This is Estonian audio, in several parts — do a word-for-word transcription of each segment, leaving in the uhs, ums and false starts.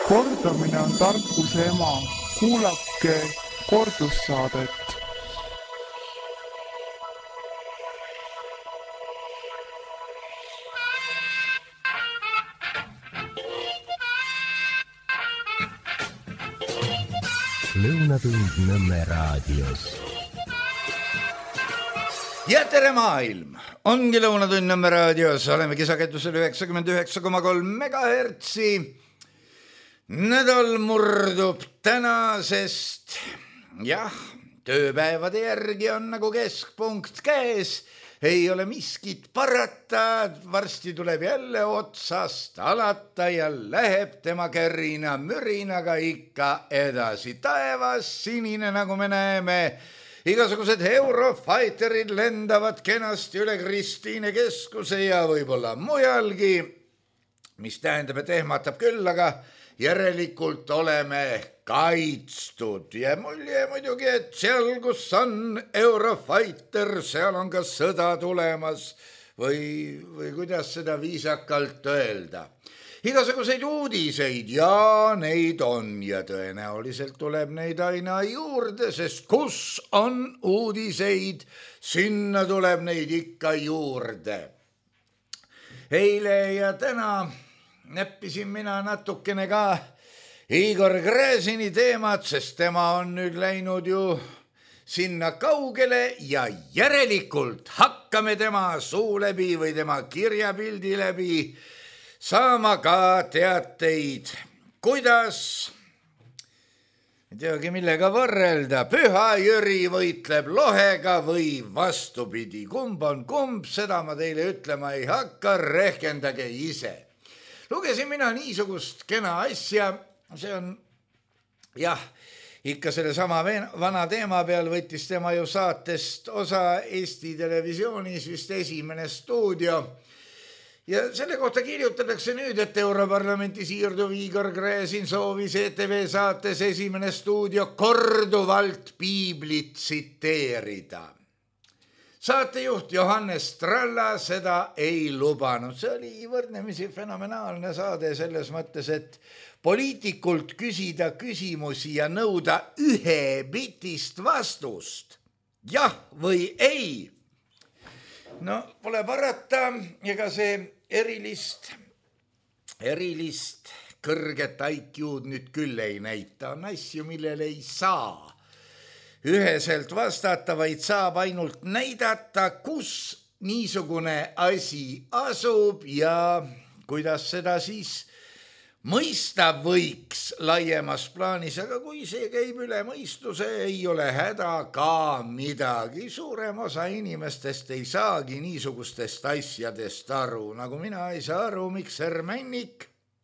Kordamine on tarkuse ema. Kuulake kordussaadet. Lõunatund Nõmme raadios. Ja tere maailm! Ongi Lõunatund Nõmme raadios. Oleme kisaketusel üheksakümmend üheksa koma kolm megahertsi. Nädal murdub tänasest. Jah, tööpäevade järgi on nagu keskpunkt käes. Ei ole miskit parata, varsti tuleb jälle otsast alata ja läheb tema kärina mürinaga ikka edasi. Taevas sinine, nagu me näeme. Igasugused Eurofighterid lendavad kenasti üle Kristiine keskuse ja võib-olla mujalgi, mis tähendab, et ehmatab küll, aga järelikult oleme kaitstud ja mulje muidugi, et seal, kus on Eurofighter, seal on ka sõda tulemas või, või kuidas seda viisakalt öelda. Igasuguseid uudiseid ja neid on ja tõenäoliselt tuleb neid aina juurde, sest kus on uudiseid, sinna tuleb neid ikka juurde. Eile ja täna näppisin mina natukene ka Igor Gräzini teemat, sest tema on nüüd läinud ju sinna kaugele ja järelikult hakkame tema suu läbi või tema kirjapildi läbi saama ka teateid, kuidas, ei teagi millega võrrelda, Püha Jüri võitleb lohega või vastupidi. Kumb on kumb, seda ma teile ütlema ei hakka, rehkendage ise. Lugesin mina niisugust kena asja, see on, jah, ikka selle sama vana teema peal võttis tema ju saatest osa Eesti Televisioonis, vist Esimene stuudio. Ja selle kohta kirjutatakse nüüd, et Europarlamenti siirduv Igor Gräzin soovis E T V saates Esimene stuudio korduvalt piiblit tsiteerida. Saatejuht Johannes Tralla seda ei lubanud. See oli võrdlemisi fenomenaalne saade selles mõttes, et poliitikult küsida küsimusi ja nõuda ühe bitist vastust. Jah või ei? No, pole parata, ega see erilist, erilist kõrget I Q-d nüüd küll ei näita. On asju, millele ei saa üheselt vastata, vaid saab ainult näidata, kus niisugune asi asub ja kuidas seda siis mõista võiks laiemas plaanis, aga kui see käib üle mõistuse, ei ole häda ka midagi. Suurem osa inimestest ei saagi niisugustest asjadest aru, nagu mina ei saa aru, miks Hermennik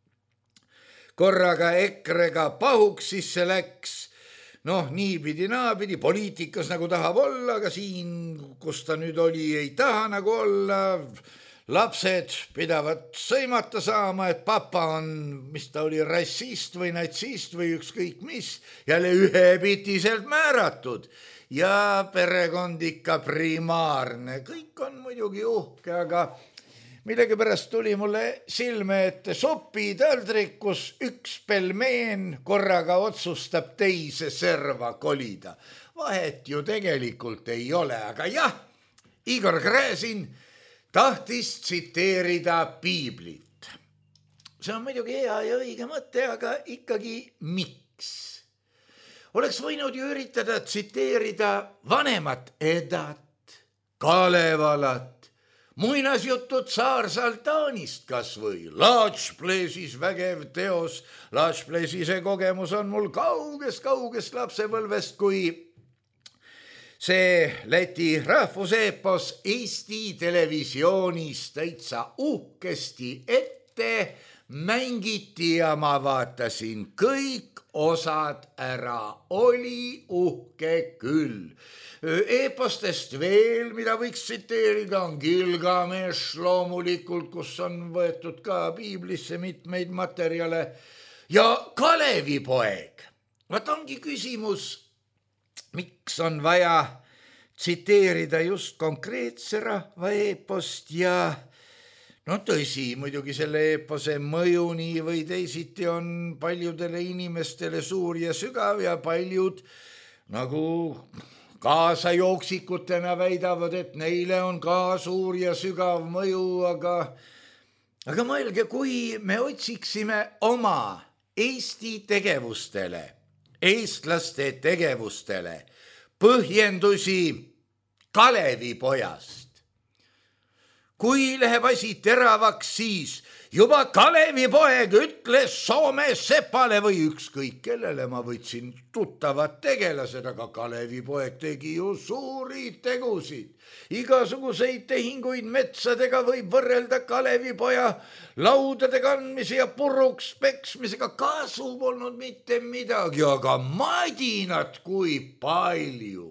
korraga EKRE-ga pahuks sisse läks. Noh, niipidi naapidi, poliitikas nagu tahab olla, aga siin, kus ta nüüd oli, ei taha nagu olla. Lapsed pidavad sõimata saama, et papa on, mis ta oli, rassist või natsist või ükskõik mis, jälle ühepitiselt määratud. Ja perekond ikka primaarne. Kõik on muidugi uhke, aga millegipärast tuli mulle silme ette sopitaldrik, kus üks pelmeen korraga otsustab teise serva kolida. Vahet ju tegelikult ei ole, aga jah, Igor Gräzin tahtis tsiteerida piiblit. See on muidugi hea ja õige mõte, aga ikkagi miks? Oleks võinud ju üritada tsiteerida vanemat Edat, Kalevalat, muinasjutud Saar-Saltaanist kas või. Laatšpleesis vägev teos. Laatšpleesise kogemus on mul kaugest-kaugest lapsepõlvest, kui see Läti rahvuseepos Eesti Televisioonis täitsa uhkesti ette mängiti ja ma vaatasin kõik osad ära. Oli uhke küll. Eepostest veel, mida võiks tsiteerida, on Gilgamesh loomulikult, kus on võetud ka piiblisse mitmeid materjale. Ja Kalevipoeg. Vaat ongi küsimus, miks on vaja tsiteerida just konkreetse rahva eepost ja no tõsi, muidugi selle eepose mõju nii või teisiti on paljudele inimestele suur ja sügav ja paljud nagu kaasajooeksikutena väidavad, et neile on ka suur ja sügav mõju, aga, aga mõelge, kui me otsiksime oma Eesti tegevustele, eestlaste tegevustele põhjendusi Kalevipojast. Kui läheb asi teravaks, siis juba Kalevipoeg ütles Soome sepale või ükskõik kellele, ma võtsin tuttavad tegelased, aga Kalevipoeg tegi ju suuri tegusid. Igasuguseid tehinguid metsadega võib võrrelda Kalevipoja laudade kandmise ja puruks peksmisega, kasu polnud mitte midagi, aga madinat kui palju.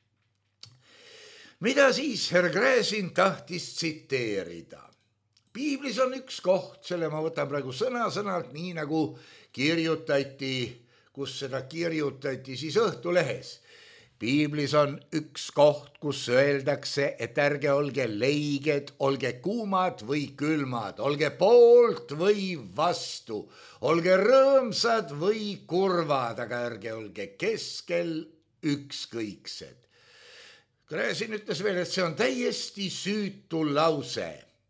Mida siis härra Gräzin tahtis tsiteerida? Piiblis on üks koht, selle ma võtan praegu sõna-sõnalt, nii nagu kirjutati, kus seda kirjutati siis Õhtulehes. Piiblis on üks koht, kus öeldakse, et ärge olge leiged, olge kuumad või külmad, olge poolt või vastu, olge rõõmsad või kurvad, aga ärge olge keskel ükskõiksed. Gräzin ütles veel, et see on täiesti süütu lause.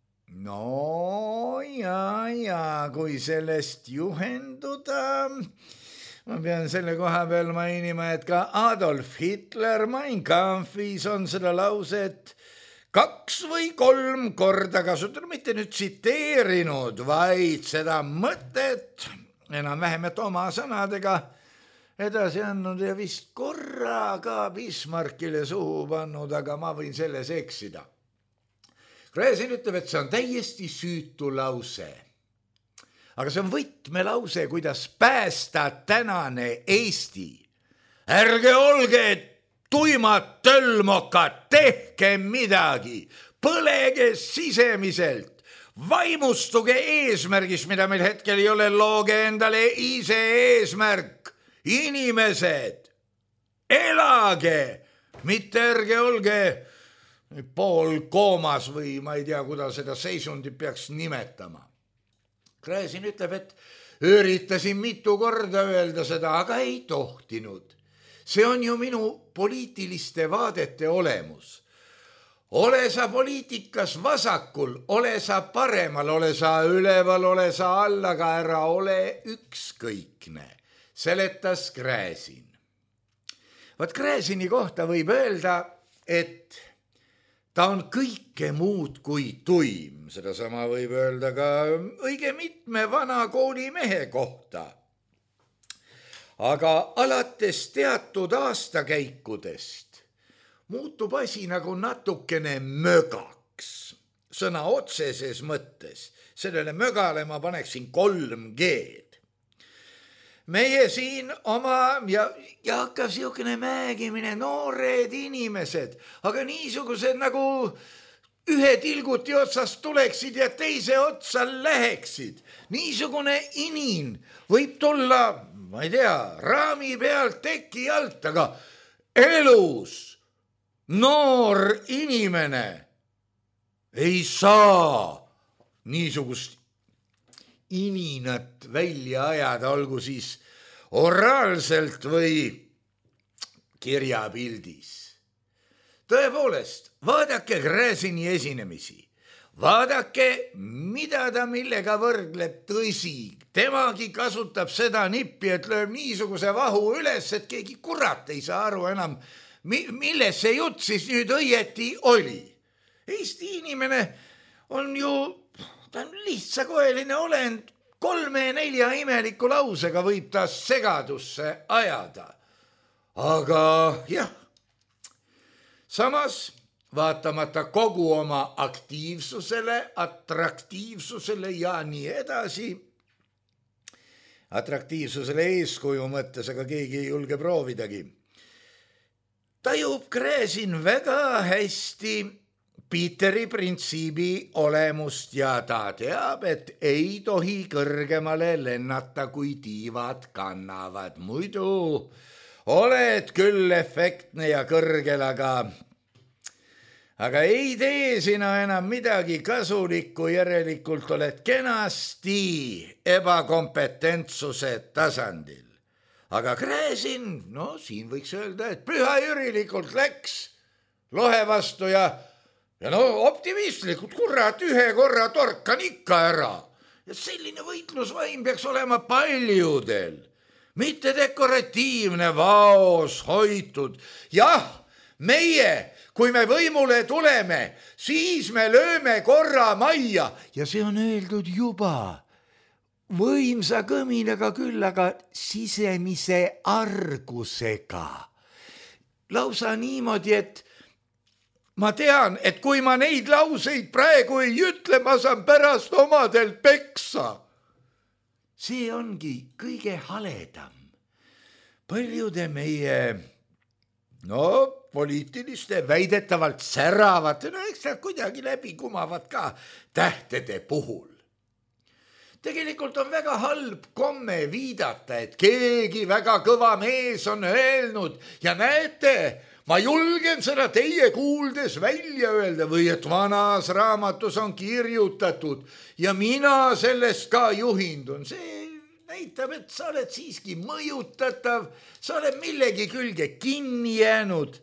No ja, ja kui sellest juhenduda, ma pean selle koha peal mainima, et ka Adolf Hitler Mein Kampfis on seda lauset kaks või kolm korda kasutada, mitte nüüd tsiteerinud, vaid seda mõtet enam-vähem, et oma sõnadega edasi andnud ja vist korra ka Bismarckile suhu pannud, aga ma võin selles eksida. Gräzin ütleb, et see on täiesti süütu lause. Aga see on võtmelause, kuidas päästa tänane Eesti. Ärge olge tuimad tölmokad, tehke midagi, põlege sisemiselt, vaimustuge eesmärgist, mida meil hetkel ei ole, looge endale ise eesmärk. Inimesed, elage, mitte ärge olge pool koomas või ma ei tea, kuidas seda seisundi peaks nimetama. Gräzin ütleb, et üritasin mitu korda öelda seda, aga ei tohtinud. See on ju minu poliitiliste vaadete olemus. Ole sa poliitikas vasakul, ole sa paremal, ole sa üleval, ole sa all, aga ära ole ükskõikne, seletas Gräzin. Vaat Gräzini kohta võib öelda, et ta on kõike muud kui tuim, sedasama võib öelda ka õige mitme vana koolimehe kohta. Aga alates teatud aastakäikudest muutub asi nagu natukene mögaks, sõna otseses mõttes. Sellele mögale ma paneksin kolm G-d. Meie siin oma ja, ja hakkab siukene mägimine, noored inimesed, aga niisugused nagu ühe tilguti otsast tuleksid ja teise otsa läheksid. Niisugune inin võib tulla, ma ei tea, raami pealt, teki alt, aga elus noor inimene ei saa niisugust ininat välja ajada, olgu siis oraalselt või kirjapildis. Tõepoolest, vaadake Gräzini esinemisi, vaadake, mida ta millega võrdleb, tõsi. Temagi kasutab seda nippi, et lööb niisuguse vahu üles, et keegi kurat ei saa aru enam, milles see jutt siis nüüd õieti oli. Eesti inimene on ju ta on lihtsakoeline olend, kolme-nelja imeliku lausega võib ta segadusse ajada. Aga jah, samas vaatamata kogu oma aktiivsusele, atraktiivsusele ja nii edasi, atraktiivsusele eeskuju mõttes, aga keegi ei julge proovidagi, tajub Gräzin väga hästi Piiteri printsiibi olemust ja ta teab, et ei tohi kõrgemale lennata, kui tiivad kannavad. Muidu oled küll efektne ja kõrgel, aga, aga ei tee sina enam midagi kasulikku, järelikult oled kenasti ebakompetentsuse tasandil. Aga Gräzin, no siin võiks öelda, et pühajürilikult läks lohe vastu ja, ja no optimistlikult, kurat, ühe korra torkan ikka ära. Ja selline võitlusvaim peaks olema paljudel, mitte dekoratiivne vaos hoitud. Jah, meie, kui me võimule tuleme, siis me lööme korra majja ja see on öeldud juba võimsa kõminaga küll, aga sisemise argusega. Lausa niimoodi, et ma tean, et kui ma neid lauseid praegu ei ütle, ma saan pärast omadel peksa. See ongi kõige haledam. Paljude meie, no poliitiliste väidetavalt säravate, no eks nad kuidagi läbi kumavad ka tähtede puhul. Tegelikult on väga halb komme viidata, et keegi väga kõva mees on öelnud ja näete, ma julgen seda teie kuuldes välja öelda või et vanas raamatus on kirjutatud ja mina sellest ka juhindun. See näitab, et sa oled siiski mõjutatav, sa oled millegi külge kinni jäänud.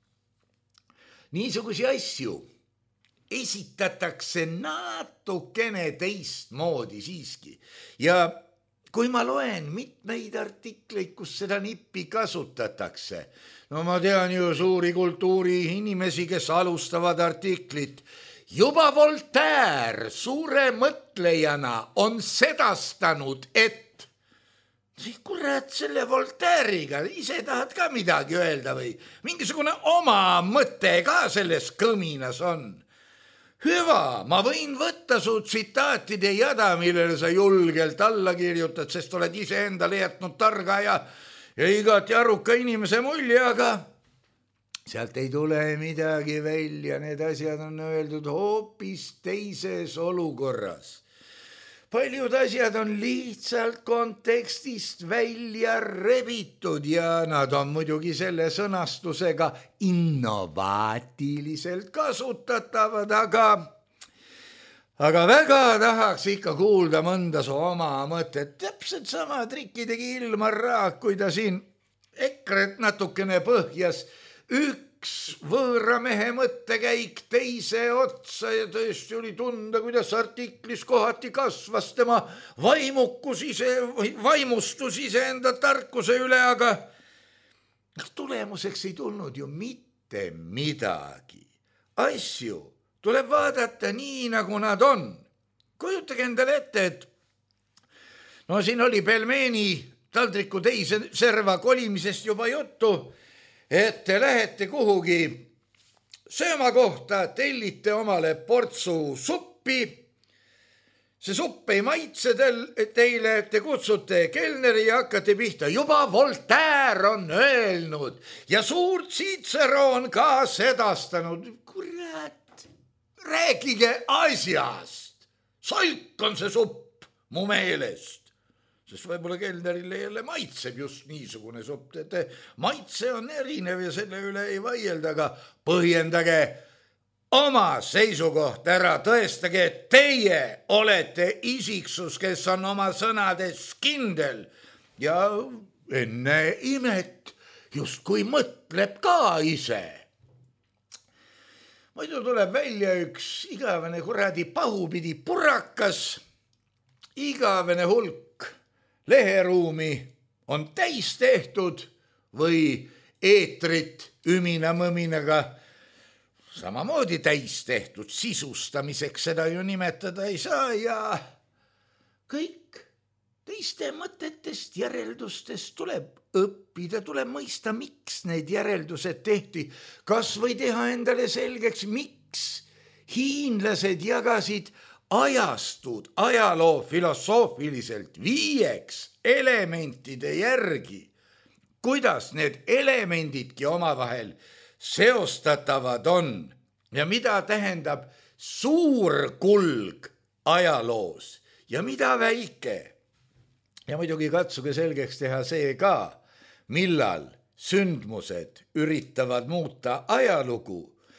Niisugusi asju esitatakse natukene teistmoodi siiski. Ja kui ma loen mitmeid artikleid, kus seda nippi kasutatakse, no ma tean ju suuri kultuuri inimesi, kes alustavad artiklit. Juba Voltaire suure mõtlejana on sedastanud, et siis kurat selle Voltaire'iga ise tahad ka midagi öelda või mingisugune oma mõte ka selles kõminas on. Hüva, ma võin võtta su tsitaatide jada, millele sa julgelt alla kirjutad, sest oled ise endale jätnud targa ja, ja igati aruka inimese mulje, aga sealt ei tule midagi välja. Need asjad on öeldud hoopis teises olukorras. Paljud asjad on lihtsalt kontekstist välja rebitud ja nad on muidugi selle sõnastusega innovaatiliselt kasutatavad, aga, aga väga tahaks ikka kuulda mõnda su oma mõtet. Täpselt sama trikki tegi Ilmar Raag, kui ta siin EKRE-t natukene põhjas. Üks võõra mehe mõttekäik teise otsa ja tõesti oli tunda, kuidas artiklis kohati kasvas tema vaimukus ise, vaimustus iseenda tarkuse üle, aga tulemuseks ei tulnud ju mitte midagi. Asju tuleb vaadata nii, nagu nad on. Kujutage endale ette, et no siin oli pelmeeni taldriku teise serva kolimisest juba juttu, et te lähete kuhugi sööma kohta, tellite omale portsu suppi. See supp ei maitse teile, te kutsute kelneri ja hakkate pihta. Juba Voltaire on öelnud ja suur Ciceron ka sedastanud. Kurat, rääkige asjast. Salk on see supp mu meelest. Sest võib-olla kelnerile jälle maitseb just niisugune supp. Maitse on erinev ja selle üle ei vaielda, aga põhjendage oma seisukoht ära, tõestage, et teie olete isiksus, kes on oma sõnades kindel ja enne imet justkui mõtleb ka ise. Muidu tuleb välja üks igavene kuradi pahupidi purakas, igavene hulk leheruumi on täis tehtud või eetrit ümina-mõminaga samamoodi täis tehtud. Sisustamiseks seda ju nimetada ei saa ja kõik teiste mõtetest, järeldustest tuleb õppida, tuleb mõista, miks need järeldused tehti. Kas või teha endale selgeks, miks hiinlased jagasid ajastud ajaloo filosoofiliselt viieks elementide järgi, kuidas need elemendidki omavahel seostatavad on ja mida tähendab suur kulg ajaloos ja mida väike. Ja muidugi katsuge selgeks teha see ka, millal sündmused üritavad muuta ajalugu.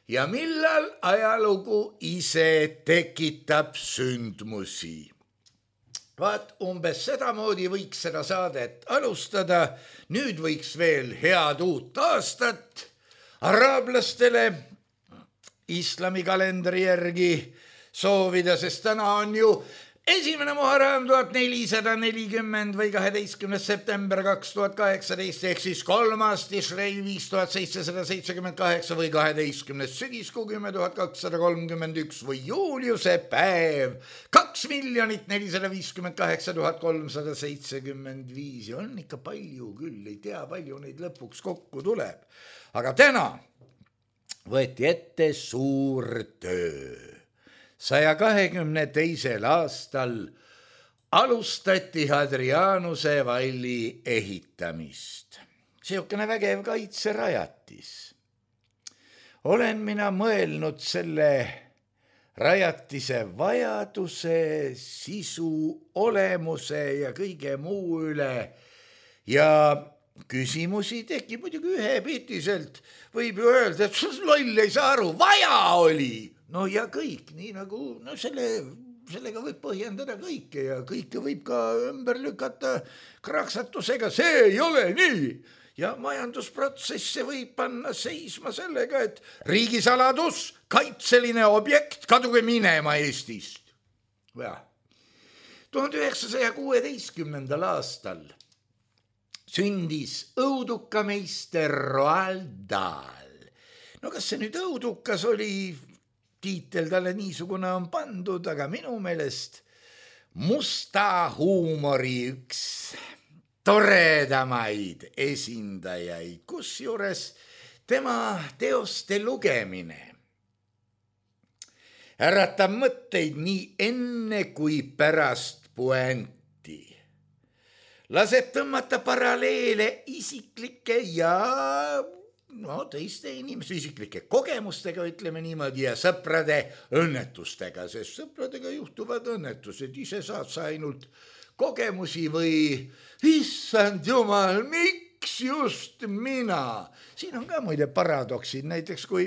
ja millal ajalugu ise tekitab sündmusi. Vaat umbes sedamoodi võiks seda saadet alustada. Nüüd võiks veel head uut aastat araablastele islami kalendri järgi soovida, sest täna on ju esimene Muharram tuhat nelisada nelikümmend või kaheteistkümnes september kaks tuhat kaheksateist ehk siis kolmas Tishrei viis tuhat seitsesada seitsekümmend kaheksa või kaheteistkümnes sügiskuu kümme tuhat kakssada kolmkümmend üks või juuliuse päev kaks miljonit nelisada viiskümmend kaheksa tuhat kolmsada seitsekümmend viis ja on ikka palju küll, ei tea palju neid lõpuks kokku tuleb, aga täna võeti ette suur töö. saja kahekümne teisel aastal alustati Hadrianuse valli ehitamist. Siukene vägev kaitserajatis. Olen mina mõelnud selle rajatise vajaduse, sisu, olemuse ja kõige muu üle ja küsimusi tekib muidugi ühepitiselt. Võib ju öelda, et loll ei saa aru, vaja oli. No ja kõik, nii nagu no selle, sellega võib põhjendada kõike ja kõike võib ka ümber lükata kraksatusega, see ei ole nii. Ja majandusprotsesse võib panna seisma sellega, et riigisaladus, kaitseline objekt, kaduge minema Eestist. tuhande üheksasaja kuueteistkümnendal aastal sündis õudukameister Roald Dahl. No kas see nüüd õudukas oli... tiitel talle niisugune on pandud, aga minu meelest musta huumori üks toredamaid esindajaid, kus juures tema teoste lugemine äratab mõtteid nii enne kui pärast puänti. Laseb tõmmata paralleele isiklike ja no teiste inimeste isiklike kogemustega, ütleme niimoodi, ja sõprade õnnetustega, sest sõpradega juhtuvad õnnetused, ise saad sa ainult kogemusi või issand jumal, miks just mina? Siin on ka muide paradoksid, näiteks kui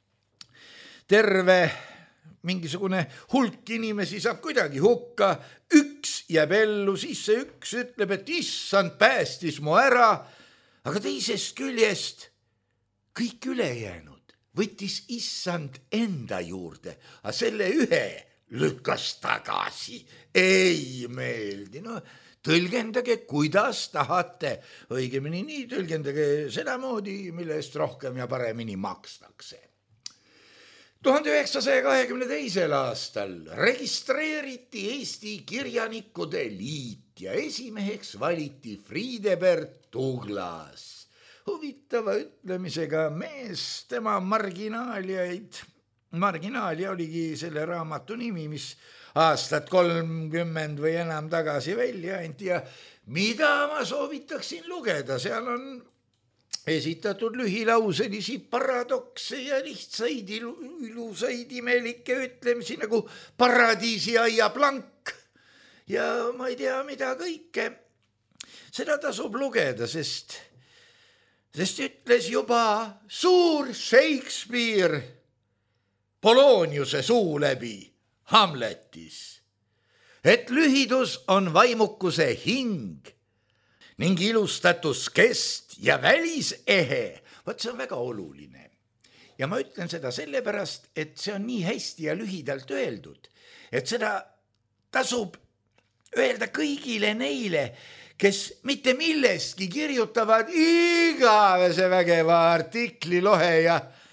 terve mingisugune hulk inimesi saab kuidagi hukka, üks jääb ellu, siis see üks ütleb, et issand päästis mu ära, aga teisest küljest kõik ülejäänud võttis issand enda juurde, aga selle ühe lükkas tagasi. Ei meeldi. No, tõlgendage, kuidas tahate. Õigemini nii, tõlgendage sedamoodi, mille eest rohkem ja paremini makstakse. tuhande üheksasaja kahekümne teisel aastal registreeriti Eesti Kirjanikude Liit ja esimeheks valiti Friedebert Douglas. Huvitava ütlemisega mees, tema marginaaliaid, marginaalia oligi selle raamatu nimi, mis aastat kolmkümmend või enam tagasi välja anti ja mida ma soovitaksin lugeda, seal on esitatud lühilauselisi paradokse ja lihtsaid ilusaid imelikke ütlemisi nagu paradiisiaia plank ja ma ei tea mida kõike. Seda tasub lugeda, sest Sest ütles juba suur Shakespeare Poloniuse suu läbi Hamletis, et lühidus on vaimukuse hing ning ilustatus kest ja välisehe. Vaat see on väga oluline. Ja ma ütlen seda sellepärast, et see on nii hästi ja lühidalt öeldud, et seda tasub öelda kõigile neile, kes mitte millestki kirjutavad igavese vägeva artikli lohe ja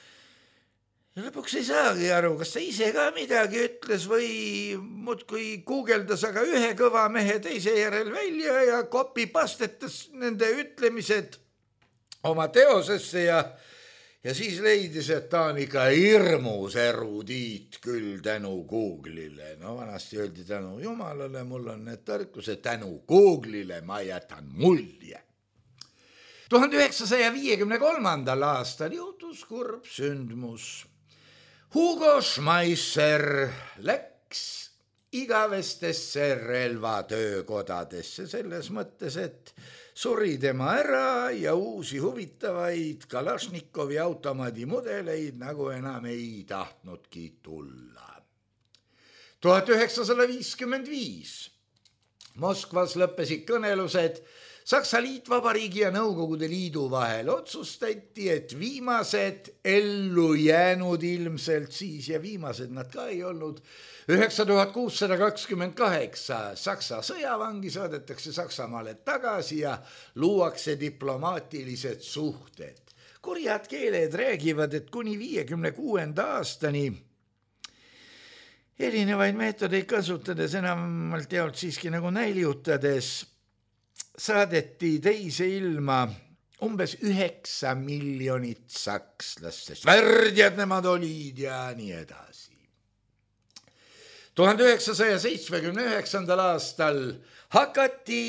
lõpuks ei saagi aru, kas ta ise ka midagi ütles või muudkui guugeldas aga ühe kõva mehe teise järel välja ja copy-pastetas nende ütlemised oma teosesse ja Ja siis leidis, et ta on ikka hirmus erudiit küll tänu Google'ile. No vanasti öeldi tänu Jumalale, mul on need tarkused, tänu Google'ile ma jätan mulje. tuhande üheksasaja viiekümne kolmandal aastal juhtus kurb sündmus. Hugo Schmeisser läks igavestesse relvatöökodadesse, selles mõttes, et suri tema ära ja uusi huvitavaid Kalašnikovi automaadi mudeleid nagu enam ei tahtnudki tulla. tuhat üheksasada viiskümmend viis Moskvas lõppesid kõnelused Saksa Liitvabariigi ja Nõukogude Liidu vahel. Otsustati, et viimased ellu jäänud ilmselt siis ja viimased nad ka ei olnud. üheksa tuhat kuussada kakskümmend kaheksa Saksa sõjavangi saadetakse Saksamaale tagasi ja luuakse diplomaatilised suhted. Kurjad keeled räägivad, et kuni viiekümne kuuenda aastani erinevaid meetodeid kasutades, enamalt jaolt siiski nagu näljutades, saadeti teise ilma umbes üheksa miljonit sakslast, sest värdjad nemad olid ja nii edasi. tuhande üheksasaja seitsmekümne üheksandal aastal hakati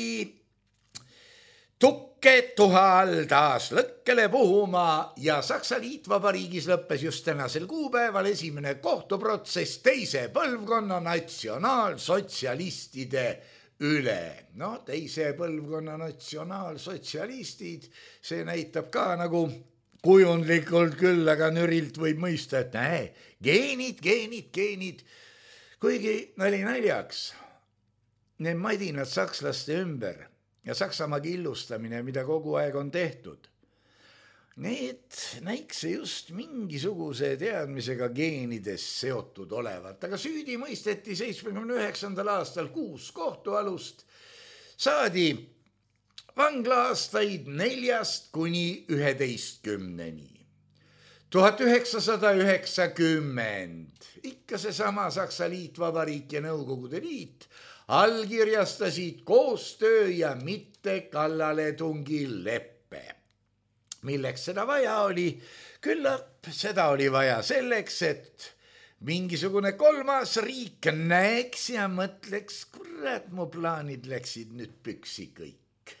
tukketuha all taas lõkkele puhuma ja Saksa Liitvabariigis lõppes just tänasel kuupäeval esimene kohtuprotsess teise põlvkonna natsionaalsotsialistide üle. No teise põlvkonna natsionaalsotsialistid, see näitab ka nagu kujundlikult küll, aga nürilt võib mõista, et näe, geenid, geenid, geenid. Kuigi nali naljaks, need madinad sakslaste ümber ja Saksamaa killustamine, mida kogu aeg on tehtud, need näikse just mingisuguse teadmisega geenides seotud olevat, aga süüdi mõisteti seitsmekümne üheksandal aastal kuus kohtualust, saadi vanglaastaid neljast kuni üheteistkümneni. tuhat üheksasada üheksakümmend, ikka seesama Saksa Liitvabariik ja Nõukogude Liit allkirjastasid koostöö ja mitte kallaletungi leppe. Milleks seda vaja oli? Küllap seda oli vaja selleks, et mingisugune kolmas riik näeks ja mõtleks, kurat, mu plaanid läksid nüüd püksi kõik.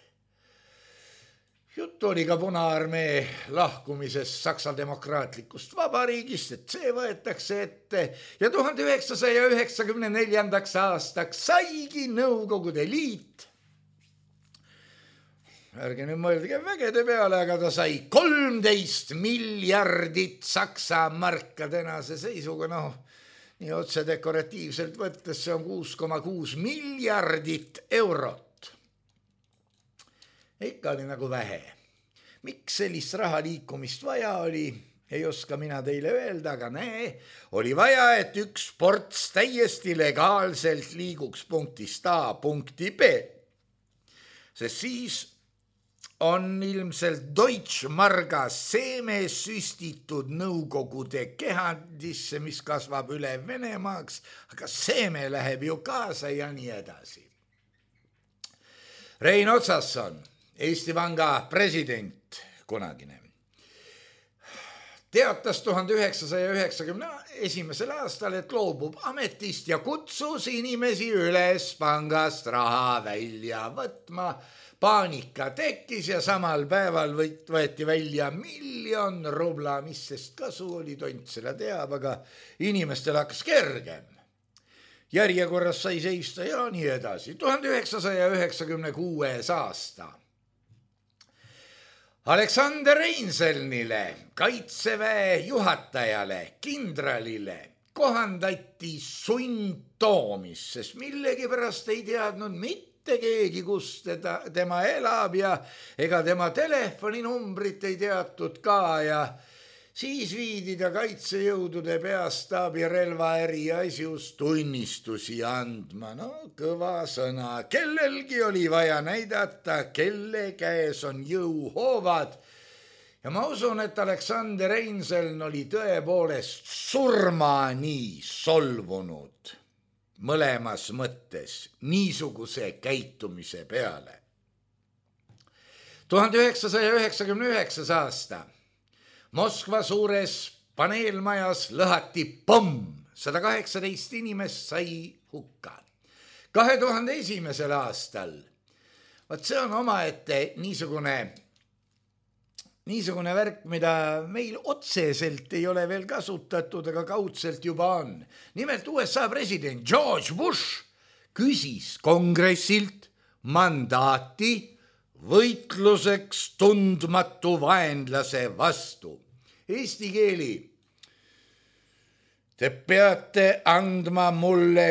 Juttu oli ka Punaarmee lahkumisest Saksa demokraatlikust vabariigist, et see võetakse ette ja tuhande üheksasaja üheksakümne neljandaks aastaks saigi Nõukogude Liit. Ärge nüüd mõelge vägede peale, aga ta sai kolmteist miljardit Saksa marka tänase seisuga, noh, nii otse dekoratiivselt võttes see on kuus koma kuus miljardit eurot. Ikka oli nagu vähe. Miks sellist raha liikumist vaja oli, ei oska mina teile öelda, aga näe, oli vaja, et üks ports täiesti legaalselt liiguks punktist A punkti B. Sest siis on ilmselt Deutschmarga seeme süstitud Nõukogude kehandisse, mis kasvab üle Venemaaks, aga seeme läheb ju kaasa ja nii edasi. Rein Otsasson, Eesti Panga president kunagine, teatas tuhande üheksasaja üheksakümne esimesel aastal, et loobub ametist ja kutsus inimesi üles pangast raha välja võtma. Paanika tekkis ja samal päeval võeti välja miljon rubla, mis sest kasu oli, tont seda teab, aga inimestel hakkas kergem. Järjekorras sai seista ja nii edasi. tuhande üheksasaja üheksakümne kuues aasta. Aleksander Reinselnile, kaitseväe juhatajale, kindralile kohandati sundtoomis, sest millegipärast ei teadnud mitte keegi, kus teda, tema elab ja ega tema telefoninumbrit ei teatud ka ja siis viidi ta kaitsejõudude peastaabi relvaäri asjus tunnistusi andma. No kõva sõna. Kellelgi oli vaja näidata, kelle käes on jõuhoovad. Ja ma usun, et Aleksander Reinseln oli tõepoolest surmani solvunud mõlemas mõttes niisuguse käitumise peale. tuhande üheksasaja üheksakümne üheksas aasta. Moskva suures paneelmajas lõhati pomm, sada kaheksateist inimest sai hukka. kahe tuhande esimesel aastal, vaat see on omaette niisugune niisugune värk, mida meil otseselt ei ole veel kasutatud, aga kaudselt juba on. Nimelt U S A president George Bush küsis kongressilt mandaati võitluseks tundmatu vaenlase vastu. Eesti keeli. Te peate andma mulle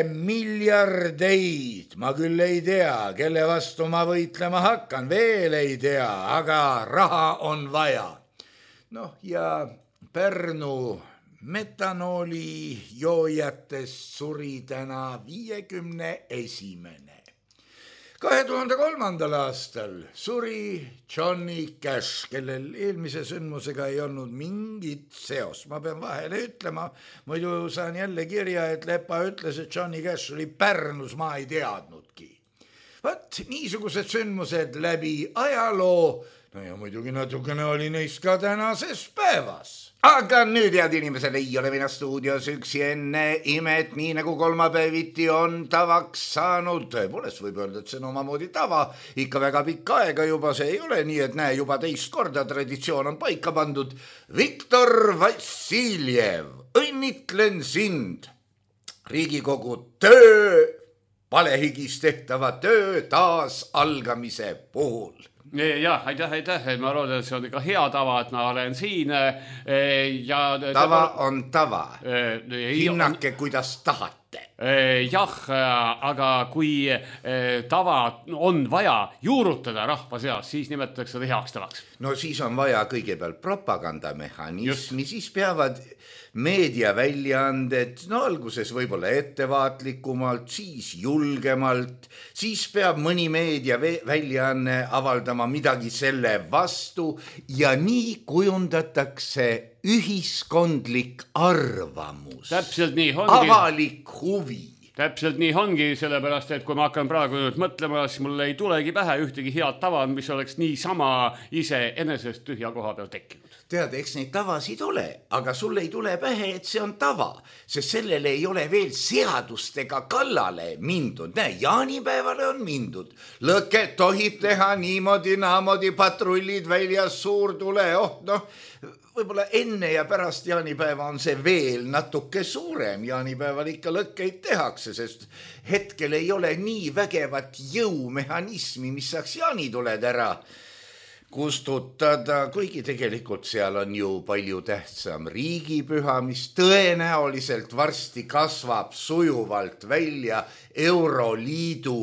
miljardeid, ma küll ei tea, kelle vastu ma võitlema hakkan, veel ei tea, aga raha on vaja. Noh, ja Pärnu metanooli joojatest suri täna viiekümne esimene. kahe tuhande kolmandal aastal suri Johnny Cash, kellel eelmise sündmusega ei olnud mingit seos. Ma pean vahele ütlema, muidu saan jälle kirja, et Lepa ütles, et Johnny Cash oli Pärnus, ma ei teadnudki. Vaat niisugused sündmused läbi ajaloo, no ja muidugi natukene oli neist ka tänases päevas. Aga nüüd, head inimesed, ei ole mina stuudios üksi enne imet, nii nagu kolmapäeviti on tavaks saanud. Tõepoolest võib öelda, et see on omamoodi tava, ikka väga pikka aega juba see ei ole, nii et näe, juba teist korda traditsioon on paika pandud. Viktor Vassiljev, õnnitlen sind Riigikogu töö, palehigis tehtava töö taas algamise puhul. Jah, aitäh, aitäh, ma arvan, et see on ikka hea tava, et ma olen siin ja... Tava on tava, hinnake kuidas tahate. Jah, aga kui tava on vaja juurutada rahva seas, siis nimetatakse seda heaks tavaks. No siis on vaja kõigepealt propagandamehhanismi, siis peavad meediaväljaanded, no alguses võib-olla ettevaatlikumalt, siis julgemalt, siis peab mõni meediaväljaanne avaldama midagi selle vastu ja nii kujundatakse ühiskondlik arvamus. Täpselt nii ongi. Avalik huvi. Täpselt nii ongi, sellepärast, et kui ma hakkan praegu nüüd mõtlema, siis mul ei tulegi pähe ühtegi head tava, mis oleks nii sama ise enesest tühja koha peal tekkinud. Tead, eks neid tavasid ole, aga sul ei tule pähe, et see on tava, sest sellele ei ole veel seadustega kallale mindud. Näe, jaanipäevale on mindud. Lõket tohib teha niimoodi, naamodi, patrullid väljas, suur tule, oh, noh, võib-olla enne ja pärast jaanipäeva on see veel natuke suurem. Jaanipäeval ikka lõkkeid tehakse, sest hetkel ei ole nii vägevat jõumehhanismi, mis saaks jaanituled ära kustutada, kuigi tegelikult seal on ju palju tähtsam riigipüha, mis tõenäoliselt varsti kasvab sujuvalt välja Euroliidu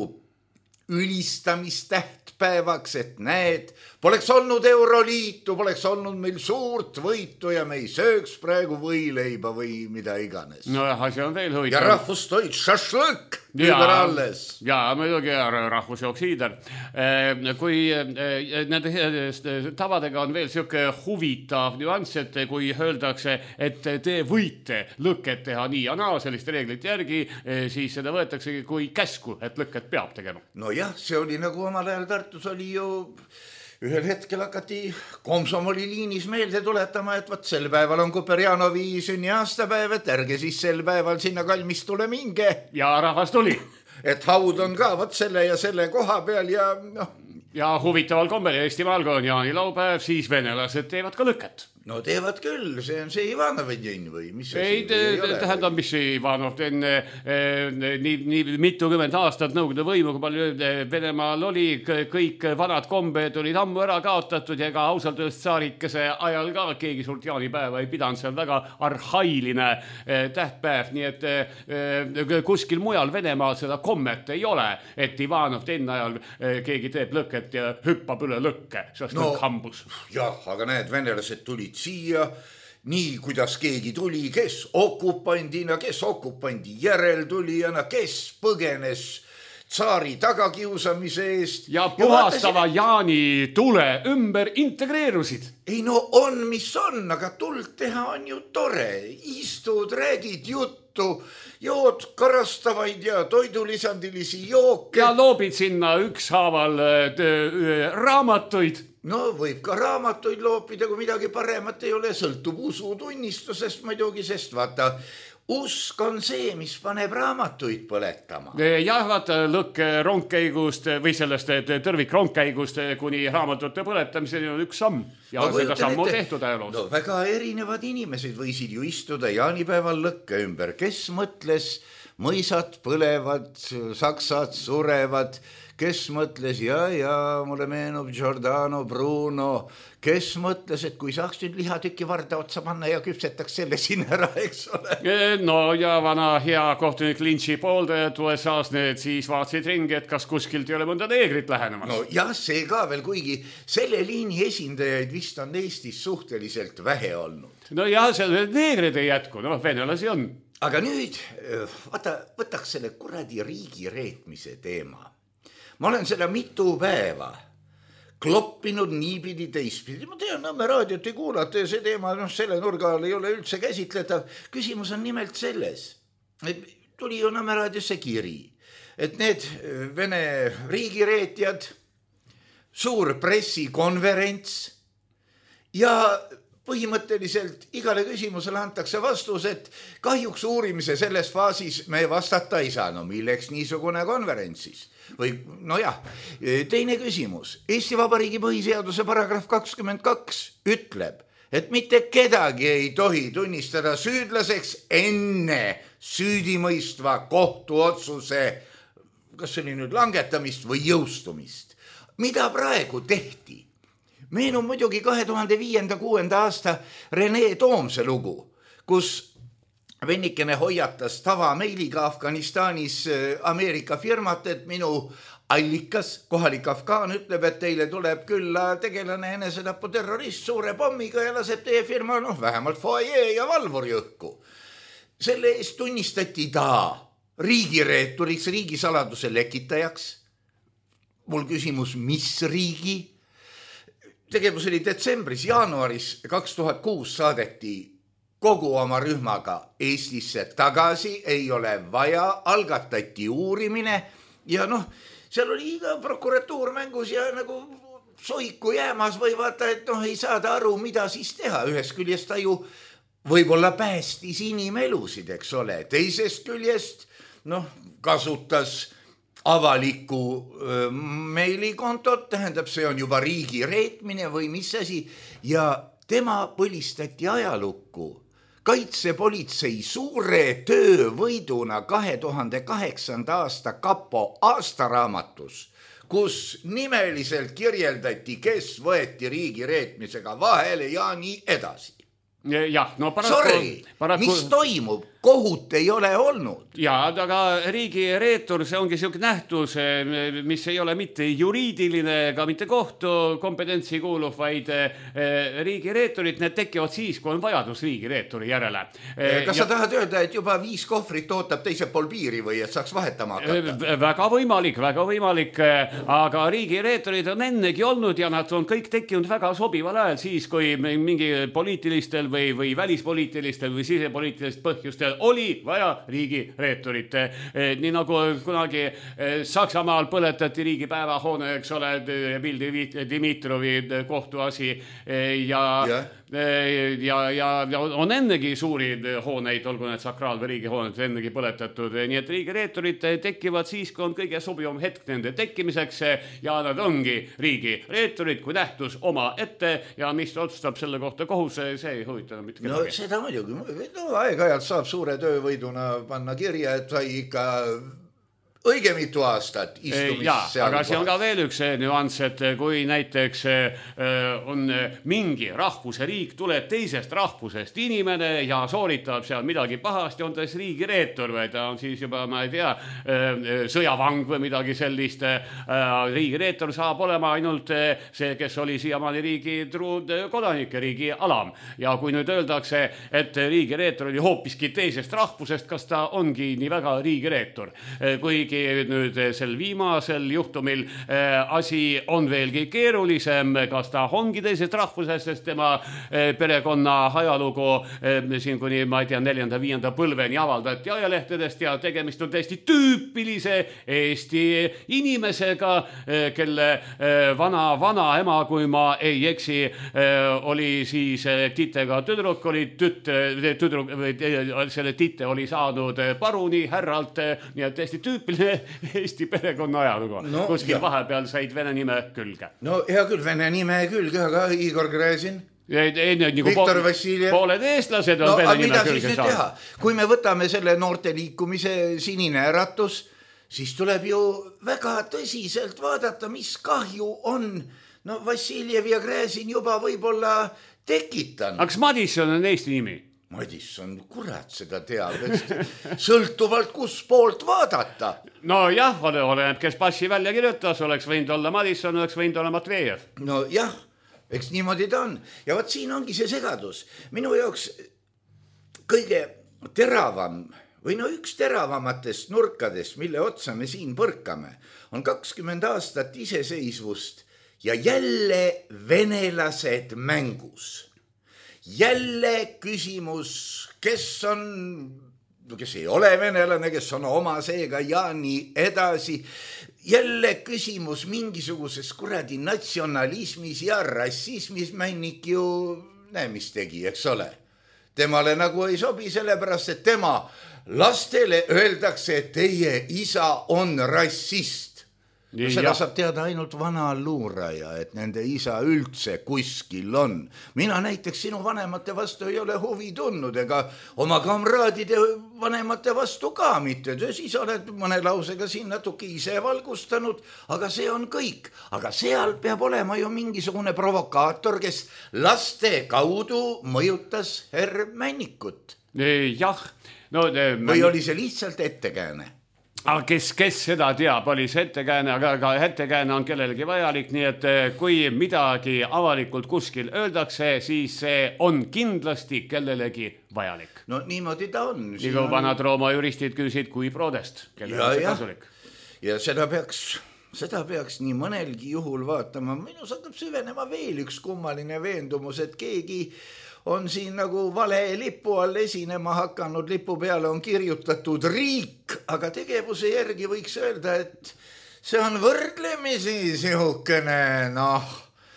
ülistamistähtpäevaks, et näed, poleks olnud Euroliitu, poleks olnud meil suurt võitu ja me ei sööks praegu võileiba või mida iganes. No jah, asi on veel huvitav. Ja rahvustoit šašlõk ümber alles. Ja muidugi rahvusjooksiider. Kui nende tavadega on veel siuke huvitav nüanss, et kui öeldakse, et te võite lõket teha nii ja naa selliste reeglite järgi, siis seda võetaksegi kui käsku, et lõket peab tegema. No jah, see oli nagu omal ajal Tartus oli ju ühel hetkel hakati Komsomoli liinis meelde tuletama, et võt sel päeval on Kuperjanovi sünni aastapäev, et ärge siis sel päeval sinna kalmistule minge. Ja rahvas tuli. Et haud on ka võt selle ja selle koha peal ja noh. Ja huvitaval kombel Eestimaal, kui on jaanilaupäev, siis venelased teevad ka lõket. No teevad küll, see on see Ivanovi tünn või mis ei, te, ei tähendab, mis Ivanov enne nii, nii mitukümmend aastat Nõukogude võimu, kui palju Venemaal oli, kõik vanad kombed olid ammu ära kaotatud ja ka ausalt öeldes tsaarikese ajal ka keegi suurt jaanipäeva ei pidanud, see on väga arhailine tähtpäev, nii et kuskil mujal Venemaal seda kommet ei ole, et Ivanov tenne ajal keegi teeb lõket ja hüppab üle lõkke, sest no, lõkk hambus. Jah, aga näed, venelased tulid siia, nii kuidas keegi tuli, kes okupandina, kes okupandi järeltulijana, kes põgenes tsaari tagakiusamise eest. Ja puhastava ja Jaani tule ümber integreerusid. Ei no on, mis on, aga tuld teha on ju tore. Istud, räägid juttu, jood karastavaid ja toidulisandilisi jooke. Ja loobid sinna ükshaaval raamatuid. No võib ka raamatuid loopida, kui midagi paremat ei ole, sõltub usutunnistusest muidugi, sest vaata, usk on see, mis paneb raamatuid põletama. jah, vaata lõkk rongkäigust või sellest tõrvik rongkäigust kuni raamatute põletamiseni on üks samm ja no, seda sammu on tehtud ajaloos. No, väga erinevad inimesed võisid ju istuda jaanipäeval lõkke ümber, kes mõtles mõisad põlevad, saksad surevad, kes mõtles ja, ja mulle meenub Giordano Bruno, kes mõtles, et kui saaks nüüd lihatüki varda otsa panna ja küpsetaks selle siin ära, eks ole. No ja vana hea kohtunik Lynchi pooldajad U S A-s need siis vaatasid ringi, et kas kuskilt ei ole mõnda neegrit lähenemas. No jah, see ka veel, kuigi selle liini esindajaid vist on Eestis suhteliselt vähe olnud. No jah, selle neegrid ei jätku, noh, venelasi on. Aga nüüd, vaata, võtaks selle kuradi riigi reetmise teema. Ma olen seda mitu päeva kloppinud niipidi teistpidi. Ma tean, Nõmme raadiot ei kuulata ja see teema no, selle nurga all ei ole üldse käsitletav. Küsimus on nimelt selles, et tuli ju Nõmme raadiosse kiri, et need Vene riigireetjad, suur pressikonverents ja põhimõtteliselt igale küsimusele antakse vastus, et kahjuks uurimise selles faasis me vastata ei saa. No milleks niisugune konverentsis? Või no jah, teine küsimus. Eesti Vabariigi põhiseaduse paragrahv kakskümmend kaks ütleb, et mitte kedagi ei tohi tunnistada süüdlaseks enne süüdimõistva kohtuotsuse, kas see oli nüüd langetamist või jõustumist. Mida praegu tehti? Meenub muidugi kahe tuhande viienda kuuenda aasta Rene Toomse lugu, kus vennikene hoiatas tavameiliga Afganistanis Ameerika firmat, et minu allikas, kohalik afgaan, ütleb, et teile tuleb külla tegelane enesetapu terrorist suure pommiga ja laseb teie firma, noh, vähemalt foajee ja valvuri õhku. Selle eest tunnistati ta riigireeturiks, riigisaladuse lekitajaks. Mul küsimus, mis riigi? Tegevus oli detsembris, jaanuaris kaks tuhat kuus saadeti kogu oma rühmaga Eestisse tagasi, ei ole vaja, algatati uurimine ja noh, seal oli iga prokuratuur mängus ja nagu soiku jäämas või vaata, et noh, ei saada aru, mida siis teha. Ühest küljest ta ju võib-olla päästis inimelusid, eks ole. Teisest küljest noh, kasutas avalikku öö, meilikontot, tähendab, see on juba riigi reetmine või mis asi ja tema põlistati ajalukku kaitsepolitsei suure töövõiduna kahe tuhande kaheksanda aasta kapo aastaraamatus, kus nimeliselt kirjeldati, kes võeti riigi reetmisega vahele ja nii edasi. Jah, no paraku, Sorry, paraku... mis toimub? Kohut ei ole olnud. Ja, aga riigi reetur, see ongi selline nähtus, mis ei ole mitte juriidiline ega mitte kohtu kompetentsi kuuluv, vaid riigi reeturid, need tekivad siis, kui on vajadus riigi reeturi järele. Kas ja... sa tahad öelda, et juba viis kohvrit ootab teisel pool piiri või et saaks vahetama hakata? Väga võimalik, väga võimalik, aga riigi reeturid on ennegi olnud ja nad on kõik tekkinud väga sobival ajal siis, kui mingi poliitilistel või, või välispoliitilistel või sisepoliitilistel põhjustel oli vaja riigi reeturit. Nii nagu kunagi Saksamaal põletati riigi päevahoone, eks ole, Pildi Dimitrovi kohtuasi ja, ja. Ja, ja, ja on ennegi suuri hooneid, olgu need sakraal- või riigihooned ennegi põletatud. Nii et riigi reeturid tekivad siis, kui on kõige sobivam hetk nende tekkimiseks ja nad ongi riigi reeturid kui nähtus oma ette ja mis otsustab selle kohta kohus, see ei huvita mitte kedagi. No seda muidugi, no, aeg-ajalt saab suure töövõiduna panna kirja, et sai ikka õige mitu aastat istumist ja, seal. Aga see on ka veel üks nüanss, et kui näiteks on mingi rahvuse riik, tuleb teisest rahvusest inimene ja sooritab seal midagi pahasti, on ta siis riigi reetur või ta on siis juba, ma ei tea, sõjavang või midagi sellist. Riigi reetur saab olema ainult see, kes oli siiamaani riigi truud kodanike, riigi alam. Ja kui nüüd öeldakse, et riigi reetur oli hoopiski teisest rahvusest, kas ta ongi nii väga riigi reetur? Kuigi kuigi nüüd sel viimasel juhtumil asi on veelgi keerulisem, kas ta ongi teisest rahvusest, sest tema perekonna ajalugu siin kuni, ma ei tea, neljanda, viienda põlveni avaldati ajalehtedest ja tegemist on täiesti tüüpilise Eesti inimesega, kelle vana, vana ema, kui ma ei eksi, oli siis titega tüdruk, oli tüt, tüdruk, selle tite oli saanud paruni härralt, nii et täiesti tüüpiline Eesti perekonna ajalugu. No, kuskil ja. Vahepeal said vene nime külge. No hea küll, vene nime külge, aga Igor Gräzin, Nagu Viktor pool, Vassiljev. Pooled eestlased on no, vene nime mida külge siis nüüd saanud. teha? Kui me võtame selle noorte liikumise Sinine äratus, siis tuleb ju väga tõsiselt vaadata, mis kahju on. No Vassiljev ja Gräzin juba võib-olla tekitan. Aga kas Madisson on Eesti nimi? Madisson, kurat seda teab, sõltuvalt kus poolt vaadata. No jah, oleneb, kes passi välja kirjutas, oleks võinud olla Madisson, oleks võinud olla Matvejev. No jah, eks niimoodi ta on. Ja võt siin ongi see segadus. Minu jaoks kõige teravam või no üks teravamatest nurkadest, mille otsa me siin põrkame, on kakskümmend aastat iseseisvust ja jälle venelased mängus. Jälle küsimus, kes on, kes ei ole venelane, kes on oma seega ja nii edasi. Jälle küsimus mingisuguses kuradi natsionalismis ja rassismis. Männik ju näe, mis tegi, eks ole. Temale nagu ei sobi sellepärast, et tema lastele öeldakse, et teie isa on rassist. No seda ja. Saab teada ainult vana luuraja, et nende isa üldse kuskil on. Mina näiteks sinu vanemate vastu ei ole huvi tundnud ega oma kamraadide vanemate vastu ka mitte. Siis oled mõne lausega siin natuke ise valgustanud, aga see on kõik. Aga seal peab olema ju mingisugune provokaator, kes laste kaudu mõjutas herr Männikut. Jah. No, või oli see lihtsalt ettekääne? Aga kes, kes seda teab, oli see ettekääne, aga, aga ettekääne on kellelegi vajalik, nii et kui midagi avalikult kuskil öeldakse, siis see on kindlasti kellelegi vajalik. No niimoodi ta on. Nii kui vanad Rooma juristid küsisid, kui prodest, kellel on see kasulik. Ja seda peaks, seda peaks nii mõnelgi juhul vaatama. Minus hakkab süvenema veel üks kummaline veendumus, et keegi on siin nagu vale lipu all esinema hakanud, lipu peale on kirjutatud riik, aga tegevuse järgi võiks öelda, et see on võrdlemisi sihukene, noh,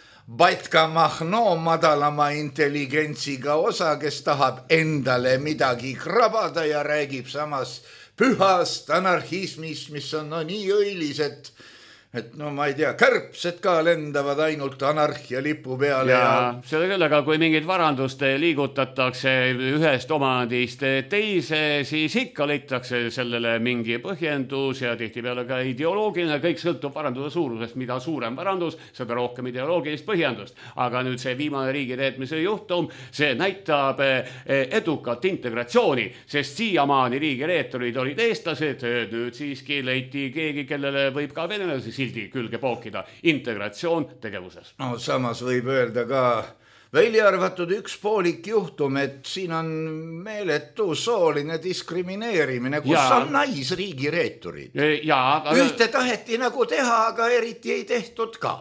Batka Mahno madalama intelligentsiga osa, kes tahab endale midagi krabada ja räägib samas pühast anarhismist, mis on no nii õilis, et et no ma ei tea, kärbsed ka lendavad ainult anarhia lipu peale. Ja, ja... seda küll, aga kui mingid varandust liigutatakse ühest omandist teise, siis ikka leitakse sellele mingi põhjendus ja tihtipeale ka ideoloogiline, kõik sõltub varanduse suurusest, mida suurem varandus, seda rohkem ideoloogilist põhjendust. Aga nüüd see viimane riigireetmise juhtum, see näitab edukat integratsiooni, sest siiamaani riigireetorid olid eestlased, nüüd siiski leiti keegi, kellele võib ka venelasi sildi külge pookida integratsioon tegevuses. No samas võib öelda ka välja arvatud üks poolik juhtum, et siin on meeletu sooline diskrimineerimine, kus ja. On naisriigireeturid. Ja, aga... Ühte taheti nagu teha, aga eriti ei tehtud ka.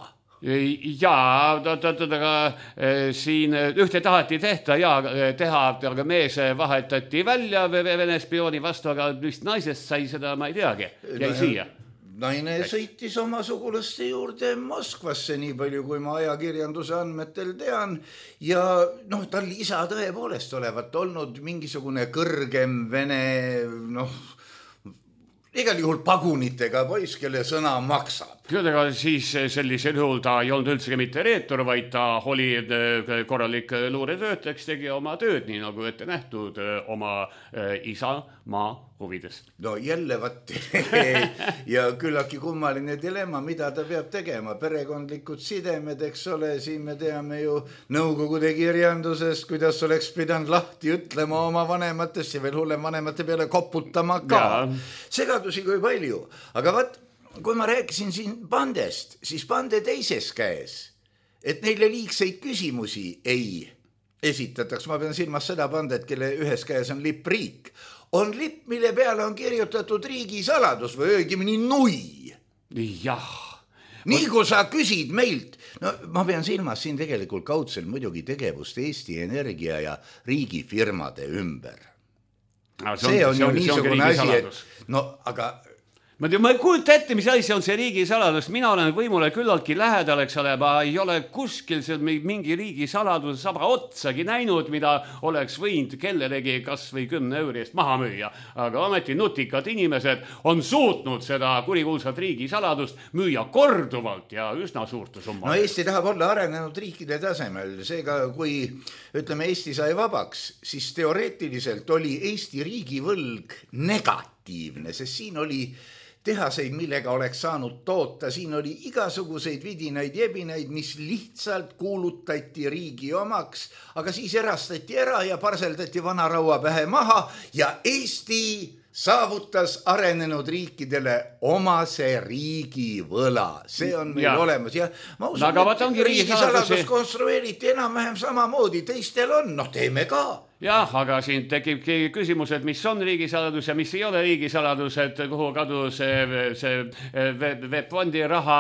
Jaa, aga siin ühte taheti tehta ja teha, aga mees vahetati välja vene spiooni vastu, aga vist naisest sai seda, ma ei teagi, jäi no, siia. Naine sõitis oma sugulaste juurde Moskvasse, nii palju kui ma ajakirjanduse andmetel tean, ja noh, tal isa tõepoolest olevat olnud mingisugune kõrgem vene, noh, igal juhul pagunitega poiss, kelle sõna maksab. Küll, aga siis sellisel juhul ta ei olnud üldsegi mitte reetur, vaid ta oli korralik luuretööteks, tegi oma tööd, nii nagu ette nähtud oma isa maa huvides. No jälle vaat ja küllaki kummaline dilemma, mida ta peab tegema. Perekondlikud sidemed, eks ole, siin me teame ju Nõukogude kirjandusest, kuidas oleks pidanud lahti ütlema oma vanematest ja veel hullem vanemate peale koputama ka. Ja. Segadusi kui palju, aga vaat kui ma rääkisin siin bandest, siis bande teises käes, et neile liigseid küsimusi ei esitataks. Ma pean silmas seda bandet, kelle ühes käes on lipp riik, on lipp, mille peale on kirjutatud riigisaladus või õigemini nui. Jah. Nii kui sa küsid meilt, no ma pean silmas siin tegelikult kaudsel muidugi tegevust Eesti Energia ja riigifirmade ümber. No, see on, see on ju niisugune asi, et no aga Ma, ma ei kujuta ette, mis asi on see riigisaladus. Mina olen võimule küllaltki lähedal, eks ole, ma ei ole kuskil seal mingi riigisaladuse saba otsagi näinud, mida oleks võinud kellelegi kas või kümne euri eest maha müüa. Aga ometi nutikad inimesed on suutnud seda kurikuulsat riigisaladust müüa korduvalt ja üsna suurte summa. No Eesti tahab olla arenenud riikide tasemel. Seega, kui ütleme Eesti sai vabaks, siis teoreetiliselt oli Eesti riigivõlg negatiivne, sest siin oli tehaseid, millega oleks saanud toota. Siin oli igasuguseid vidinaid jebinaid, mis lihtsalt kuulutati riigi omaks, aga siis erastati ära ja parseldati vanaraua pähe maha ja Eesti saavutas arenenud riikidele omase riigivõla. See on meil ja. olemas. Ja ma usun, no, et riigisaladus konstrueeriti enam-vähem samamoodi. Teistel on, noh teeme ka. Jah, aga siin tekib küsimus, et mis on riigisaladus ja mis ei ole riigisaladus, et kuhu kadus see, see webfondi raha.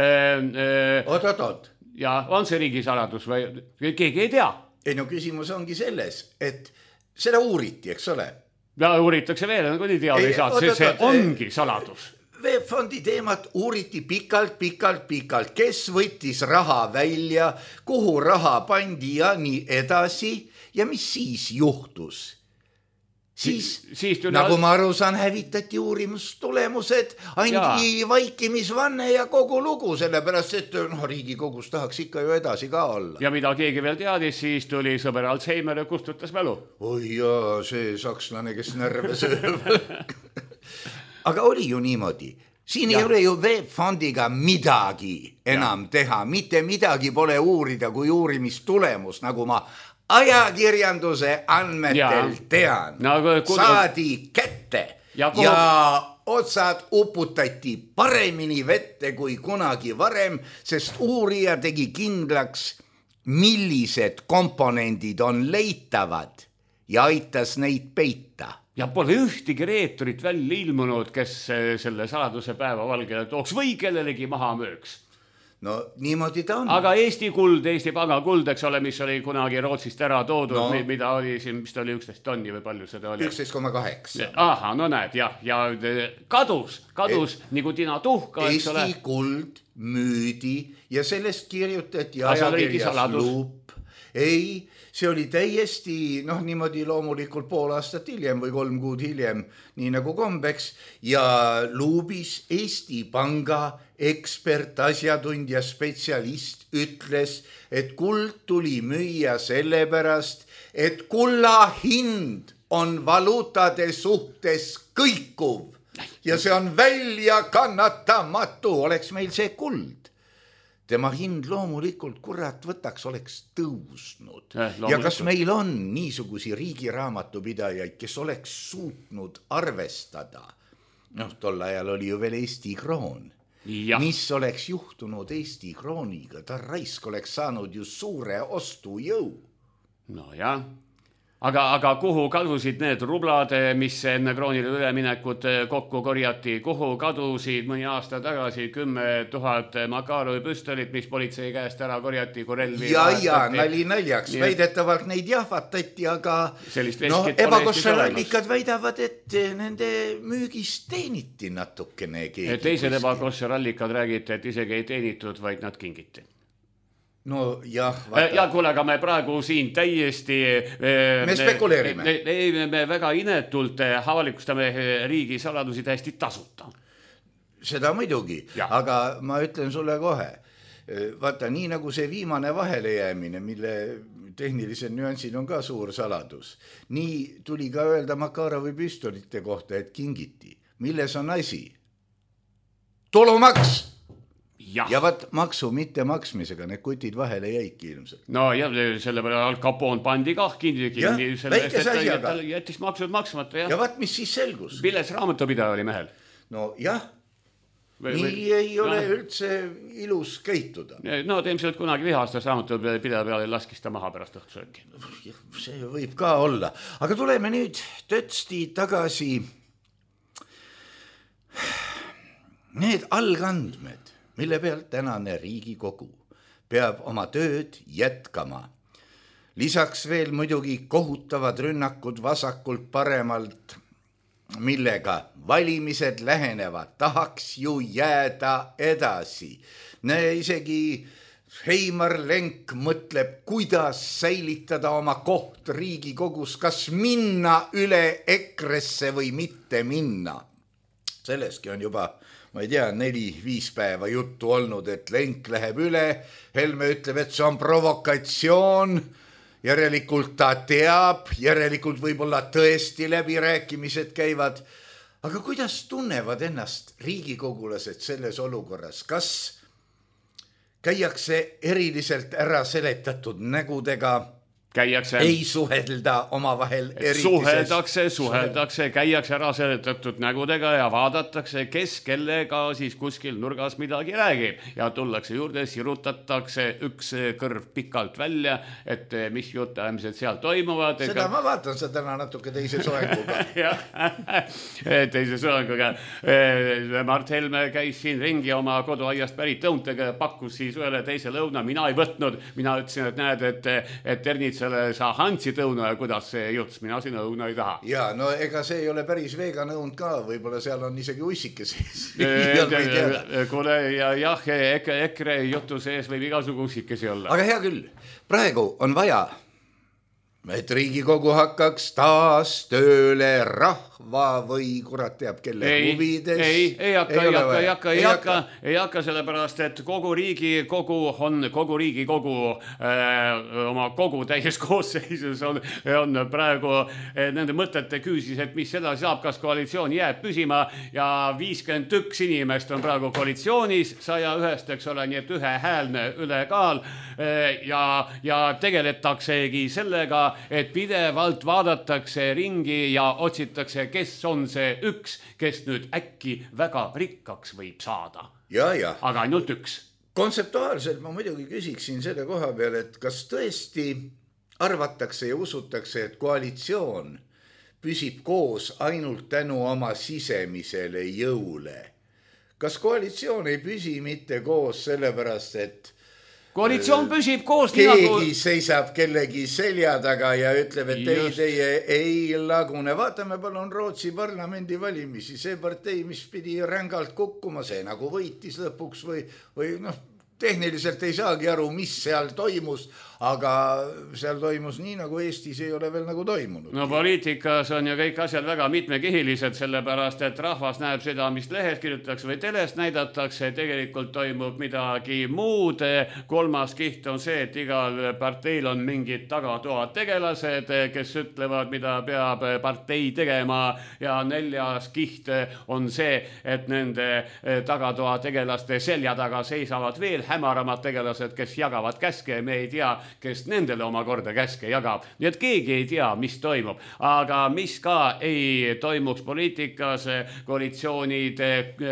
Oot, oot, oot. Ja on see riigisaladus või keegi ei tea? Ei no küsimus ongi selles, et seda uuriti, eks ole? Ja uuritakse veel, nagu nii teada ei saa, see, see ongi saladus. Webfondi teemat uuriti pikalt, pikalt, pikalt, kes võttis raha välja, kuhu raha pandi ja nii edasi ja mis siis juhtus. Siis, siis tuli... nagu ma aru saan, hävitati uurimustulemused, andi vaikimisvanne ja kogu lugu, sellepärast, et no, Riigikogus tahaks ikka ju edasi ka olla. Ja mida keegi veel teadis, siis tuli sõber Alzheimer ja kustutas mälu. Oi jaa, see sakslane, kes närve sööb. Aga oli ju niimoodi. Siin ja. ei ole ju webfondiga midagi enam ja. teha. Mitte midagi pole uurida kui uurimistulemus, nagu ma ajakirjanduse andmetel ja. tean. No, kudu... saadi kätte ja, kuhu... ja otsad uputati paremini vette kui kunagi varem, sest uurija tegi kindlaks, millised komponendid on leitavad ja aitas neid peita. Ja pole ühtegi reeturit välja ilmunud, kes selle saladuse päeva valgele tooks või kellelegi maha mööks. No niimoodi ta on. Aga Eesti kuld, Eesti Panga kuld, eks ole, mis oli kunagi Rootsist ära toodud, no. mida oli siin, mis ta oli üksteist tonni või palju seda oli? üksteist koma kaheksa. Aha, no näed, jah, ja kadus, kadus et, nagu tina tuhka, eks ole. Eesti kuld müüdi ja sellest kirjutati ajakirjas Luup. Ei, see oli täiesti, noh niimoodi loomulikult pool aastat hiljem või kolm kuud hiljem, nii nagu kombeks, ja Luubis Eesti Panga ekspert, asjatundja, spetsialist ütles, et kuld tuli müüa sellepärast, et kulla hind on valuutade suhtes kõikuv ja see on välja kannatamatu, oleks meil see kuld. Tema hind loomulikult, kurat, võtaks, oleks tõusnud. Eh, ja kas meil on niisugusi riigiraamatupidajaid, kes oleks suutnud arvestada? Noh, tol ajal oli ju veel Eesti kroon. Ja. Mis oleks juhtunud Eesti krooniga? Ta raisk oleks saanud ju suure ostujõu. No jah. Aga, aga kuhu kadusid need rublad, mis enne kroonile üleminekut kokku korjati? Kuhu kadusid mõni aasta tagasi kümme tuhat Makarovi püstolit, mis politsei käest ära korjati, kui relvi ja, ja, nali naljaks. Nii, väidetavalt neid jahvatati, aga no, ebakossarallikad väidavad, et nende müügist teeniti natukene keegi. Teised ebakossarallikad räägite, et isegi ei teenitud, vaid nad kingiti. No jah, vaata. Ja kuule, aga me praegu siin täiesti me spekuleerime. Me, me, me väga inetult avalikustame riigi saladusi täiesti tasuta. Seda muidugi, ja. Aga ma ütlen sulle kohe. Vaata, nii nagu see viimane vahele jäämine, mille tehnilised nüansid on ka suur saladus. Nii tuli ka öelda Makarovi püstolite kohta, et kingiti. Milles on asi? Tulumaks! Ja, ja vaat maksu mitte maksmisega, need kutid vahele jäiki ilmselt. No ja selle peale Al Capone pandi kah kinni. Jah, väikes asjaga. Jättis maksud maksmata. Ja, ja vaat mis siis selgus? Milles raamatupidaja oli mehel? No jah, Või, nii või, ei ole no, üldse ilus käituda. No ta ilmselt kunagi vihastas raamatu pideva peale laskis ta maha pärast õhtusööki. See võib ka olla. Aga tuleme nüüd tõtsti tagasi. Need algandmed, mille pealt tänane Riigikogu peab oma tööd jätkama. Lisaks veel muidugi kohutavad rünnakud vasakult paremalt, millega valimised lähenevad, tahaks ju jääda edasi. Näe, isegi Heimar Lenk mõtleb, kuidas säilitada oma koht Riigikogus, kas minna üle EKRE-sse või mitte minna. Selleski on juba, ma ei tea, neli-viis päeva juttu olnud, et Lenk läheb üle, Helme ütleb, et see on provokatsioon, järelikult ta teab, järelikult võib-olla tõesti läbirääkimised käivad. Aga kuidas tunnevad ennast riigikogulased selles olukorras? Kas käiakse eriliselt ära seletatud nägudega? Käiakse. Ei suhelda omavahel eriti. Suheldakse, suheldakse, käiakse ära seletatud nägudega ja vaadatakse, kes kellega siis kuskil nurgas midagi räägib. Ja tullakse juurde, sirutatakse üks kõrv pikalt välja, et mis jutajamised seal toimuvad. Seda ka... ma vaatan seda täna natuke teise soenguga. teise soenguga. Mart Helme käis siin ringi oma koduaiast pärit õuntega ja pakkus siis ühele teise lõuna. Mina ei võtnud, mina ütlesin, et näed, et, et Ernits selle sa handsid õuna ja kuidas see juts, mina siin õuna ei taha. Ja, no ega see ei ole päris vegan õund ka, võib-olla seal on isegi ussike sees. Kuule, ja jah, EKRE jutu sees võib igasugu ussikesi olla. Aga hea küll, praegu on vaja, et Riigikogu hakkaks taas tööle rahva või kurat teab kelle ei, huvides. Ei, ei hakka, ei, ei hakka, ei hakka, ei hakka, ei hakka sellepärast, et kogu Riigikogu on, kogu Riigikogu äh, oma kogu täies koosseisus on, on praegu äh, nende mõtete küüsis, et mis edasi saab, kas koalitsioon jääb püsima ja viiskümmend üks inimest on praegu koalitsioonis, saja ühest, eks ole, nii et ühehäälne ülekaal äh, ja, ja tegeletaksegi sellega, et pidevalt vaadatakse ringi ja otsitakse, kes on see üks, kes nüüd äkki väga rikkaks võib saada. Ja, ja. Aga ainult üks. Kontseptuaalselt ma muidugi küsiksin selle koha peale, et kas tõesti arvatakse ja usutakse, et koalitsioon püsib koos ainult tänu oma sisemisele jõule. Kas koalitsioon ei püsi mitte koos sellepärast, et koalitsioon püsib koos. Keegi nagu... seisab kellegi selja taga ja ütleb, et ei, teie ei lagune. Vaatame palun Rootsi parlamendi valimisi. See partei, mis pidi rängalt kukkuma, see nagu võitis lõpuks või, või noh, tehniliselt ei saagi aru, mis seal toimus, aga seal toimus nii, nagu Eestis ei ole veel nagu toimunud. No poliitikas on ju kõik asjad väga mitmekihilised, sellepärast, et rahvas näeb seda, mis lehes kirjutatakse või telest näidatakse, tegelikult toimub midagi muud. Kolmas kiht on see, et igal parteil on mingid tagatoad tegelased, kes ütlevad, mida peab partei tegema, ja neljas kiht on see, et nende tagatoa tegelaste selja taga seisavad veel hämaramad tegelased, kes jagavad käske ja me ei tea, kes nendele oma korda käske jagab. Nii et keegi ei tea, mis toimub. Aga mis ka ei toimuks poliitikas, koalitsioonide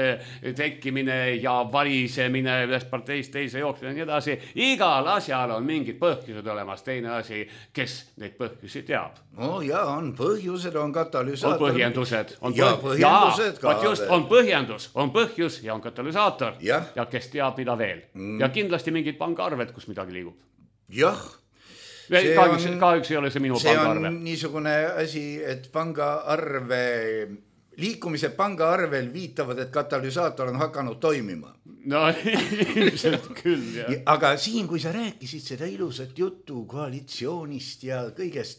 tekkimine ja varisemine ühest parteist teise jooksmine ja nii edasi. Igal asjal on mingid põhjused olemas. Teine asi, kes neid põhjusi teab. No ja on põhjused, on katalüsaator. On põhjendused. On ja põh... põhjendused ja, ka. Just, on põhjendus, on põhjus ja on katalüsaator. Ja, ja kes teab, mida veel. Mm. Ja kindlasti mingid pangaarved, kus midagi liigub. Jah. Kahjuks, on, kahjuks ei ole see minu see pangaarve. See on niisugune asi, et pangaarve, liikumise pangaarvel viitavad, et katalüsaator on hakanud toimima. No ilmselt küll, jah. Aga siin, kui sa rääkisid seda ilusat juttu koalitsioonist ja kõigest,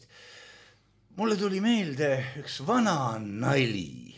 mulle tuli meelde üks vana nali.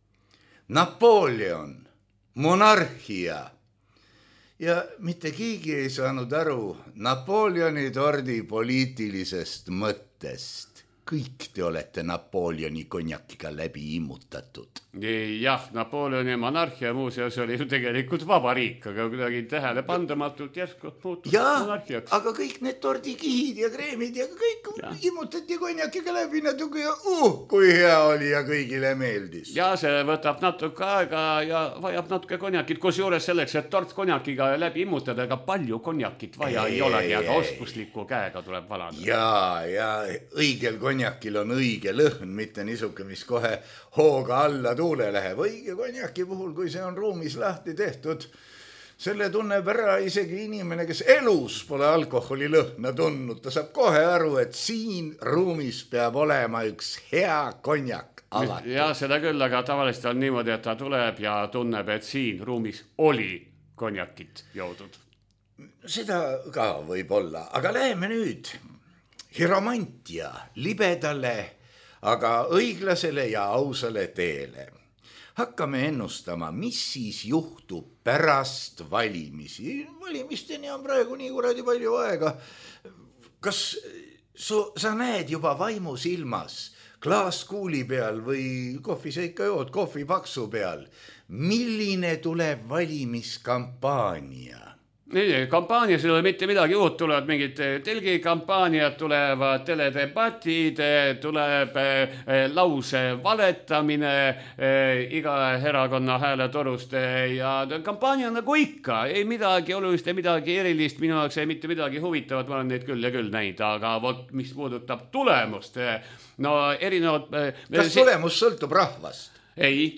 Napoleon, monarhia. Ja mitte keegi ei saanud aru Napoleoni tordi poliitilisest mõttest. kõik te olete Napoleoni konjakiga läbi immutatud. Jah, Napoleoni monarhia muuseas oli ju tegelikult vabariik, aga kuidagi tähele pandamatult järsku muutus monarhiaks. Aga kõik need tordikihid ja kreemid ja kõik ja. immutati konjakiga läbi natuke ja uh, kui hea oli ja kõigile meeldis. Ja see võtab natuke aega ja vajab natuke konjakit, kus juures selleks, et tort konjakiga läbi immutada, ega palju konjakit vaja ei, ei olegi, aga oskusliku käega tuleb valada. Ja, ja õigel konjakil on õige lõhn, mitte niisuke, mis kohe hooga alla tuule läheb. Õige konjaki puhul, kui see on ruumis lahti tehtud, selle tunneb ära isegi inimene, kes elus pole alkoholi lõhna tundnud. Ta saab kohe aru, et siin ruumis peab olema üks hea konjak alati. Ja seda küll, aga tavaliselt on niimoodi, et ta tuleb ja tunneb, et siin ruumis oli konjakit joodud. Seda ka võib olla, aga läheme nüüd hiromantia libedale, aga õiglasele ja ausale teele. Hakkame ennustama, mis siis juhtub pärast valimisi. Valimisteni on praegu nii kuradi palju aega. Kas su, sa näed juba vaimu silmas, klaaskuuli peal või kohvi sa ikka jood, kohvi paksu peal? Milline tuleb valimiskampaania? Nii, kampaanias ei ole mitte midagi uut, tulevad mingid telgikampaaniad, tulevad teledebatid, tuleb lause valetamine iga erakonna hääletorust ja kampaania nagu ikka, ei midagi olulist, ei midagi erilist, minu jaoks ei mitte midagi huvitavat, ma olen neid küll ja küll näinud, aga vot, mis puudutab tulemust, no erinevad... Kas tulemus sõltub rahvast? Ei.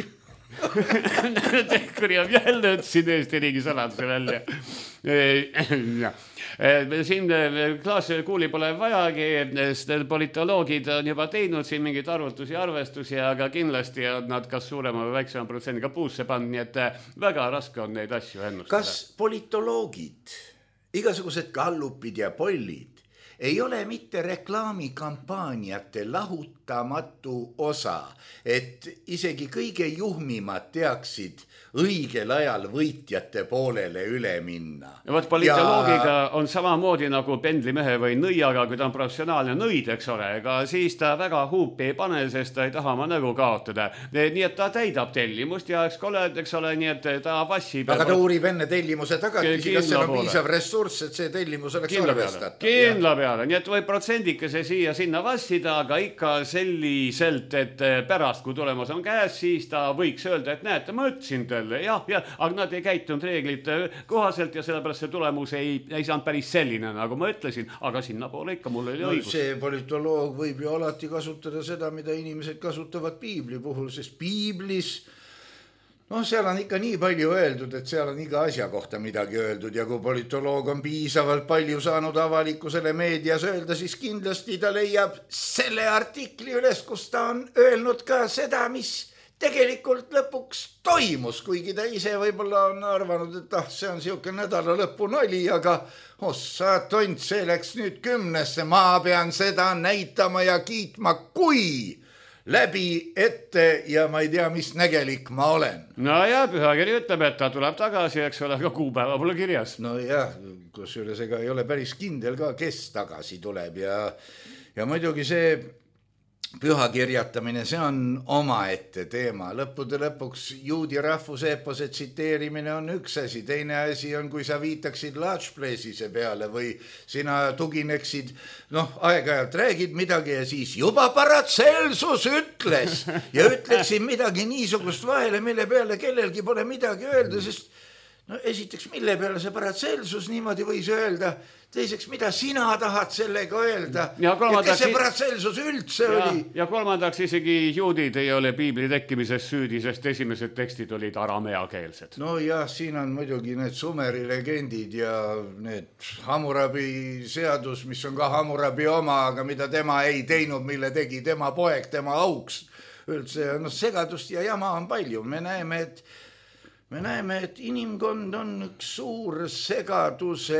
Tehkuri on jälle ütlesin Eesti riigi saladuse välja. Siin klaaskuuli pole vajagi, politoloogid on juba teinud siin mingid arvutusi ja arvestusi, aga kindlasti on nad kas suurema või väiksema protsendiga puusse pannud, nii et väga raske on neid asju ennustada. Kas politoloogid, igasugused kallupid ja pollid ei ole mitte reklaamikampaaniate lahutamatu osa, et isegi kõige juhmimad teaksid õigel ajal võitjate poolele üle minna. Ja võt politoloogiga ja... on samamoodi nagu pendlimehe või nõiaga, kui ta on professionaalne nõid, eks ole, ega siis ta väga huupi ei pane, sest ta ei taha oma nägu kaotada. Nii et ta täidab tellimust ja eks ole, eks ole, nii et ta vassib. Aga ta uurib enne tellimuse tagatisi, kas seal on piisav ressurss, et see tellimus oleks arvestatud. Kindla peale, nii et võib protsendikese siia sinna vassida, aga ikka selliselt, et pärast, kui tulemus on käes, siis ta võiks öelda, et näete, ma ütlesin teile. Jah, jah, aga nad ei käitunud reeglid kohaselt ja sellepärast see tulemus ei, ei saanud päris selline, nagu ma ütlesin, aga sinna poole ikka mul oli no, õigus. See politoloog võib ju alati kasutada seda, mida inimesed kasutavad piibli puhul, sest piiblis, no seal on ikka nii palju öeldud, et seal on iga asja kohta midagi öeldud ja kui politoloog on piisavalt palju saanud avalikkusele meedias öelda, siis kindlasti ta leiab selle artikli üles, kus ta on öelnud ka seda, mis tegelikult lõpuks toimus, kuigi ta ise võib-olla on arvanud, et ah, see on siuke nädala lõpu nali, aga ossa tont, see läks nüüd kümnesse, ma pean seda näitama ja kiitma, kui läbi ette ja ma ei tea, mis nägelik ma olen. No ja pühakiri ütleb, et ta tuleb tagasi, eks ole, aga kuupäeva pole kirjas. No jah, kusjuures ega ei ole päris kindel ka, kes tagasi tuleb ja, ja muidugi see pühakirjatamine, see on omaette teema. Lõppude lõpuks juudi rahvuseepose tsiteerimine on üks asi. Teine asi on, kui sa viitaksid Laatšplesise peale või sina tugineksid, noh, aeg-ajalt räägid midagi ja siis juba Paracelsus ütles ja ütleksid midagi niisugust vahele, mille peale kellelgi pole midagi öelda, sest no esiteks, mille peale see Paracelsus niimoodi võis öelda, teiseks, mida sina tahad sellega öelda ja, ja kes see Paracelsus üldse ja, oli. Ja kolmandaks isegi juudid ei ole piibli tekkimises süüdi, sest esimesed tekstid olid arameakeelsed. No jah, siin on muidugi need Sumeri legendid ja need Hammurabi seadus, mis on ka Hammurabi oma, aga mida tema ei teinud, mille tegi tema poeg, tema auks. Üldse, no segadust ja jama on palju. Me näeme, et Me näeme, et inimkond on üks suur segaduse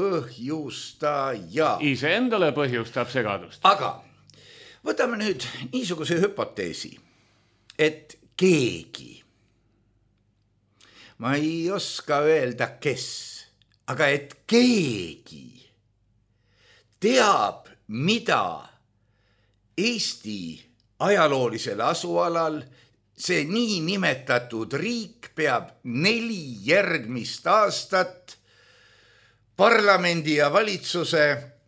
põhjustaja. Iseendale põhjustab segadust. Aga võtame nüüd niisuguse hüpoteesi, et keegi, ma ei oska öelda kes, aga et keegi teab, mida Eesti ajaloolisel asualal see nii nimetatud riik peab neli järgmist aastat parlamendi ja valitsuse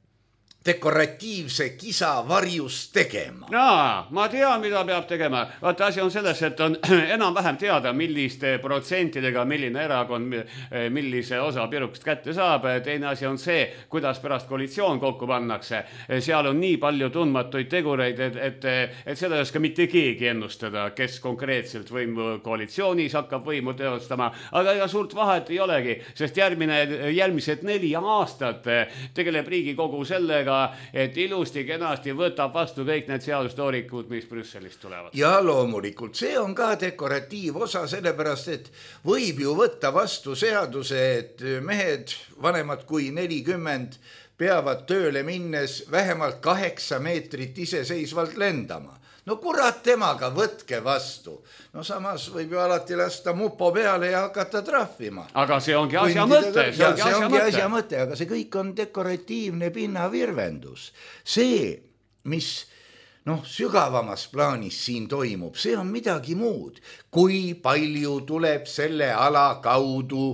dekoratiivse kisa varjus tegema. Jaa, ma tean, mida peab tegema. Vaata, asi on selles, et on enam-vähem teada, milliste protsentidega milline erakond millise osa pirukst kätte saab. Teine asi on see, kuidas pärast koalitsioon kokku pannakse. Seal on nii palju tundmatuid tegureid, et, et, et seda ei oska mitte keegi ennustada, kes konkreetselt võimu koalitsioonis hakkab võimu teostama. Aga ega suurt vahet ei olegi, sest järgmine, järgmised neli aastat tegeleb Riigikogu sellega, et ilusti kenasti võtab vastu kõik need seadustoorikud, mis Brüsselist tulevad. Ja loomulikult, see on ka dekoratiivosa, sellepärast, et võib ju võtta vastu seaduse, et mehed vanemad kui nelikümmend peavad tööle minnes vähemalt kaheksa meetrit iseseisvalt lendama. No kurat temaga, võtke vastu. No samas võib ju alati lasta mupo peale ja hakata trahvima. Aga see ongi asja mõte. See ongi, see ongi asja mõte, aga see kõik on dekoratiivne pinnavirvendus. See, mis noh, sügavamas plaanis siin toimub, see on midagi muud. Kui palju tuleb selle ala kaudu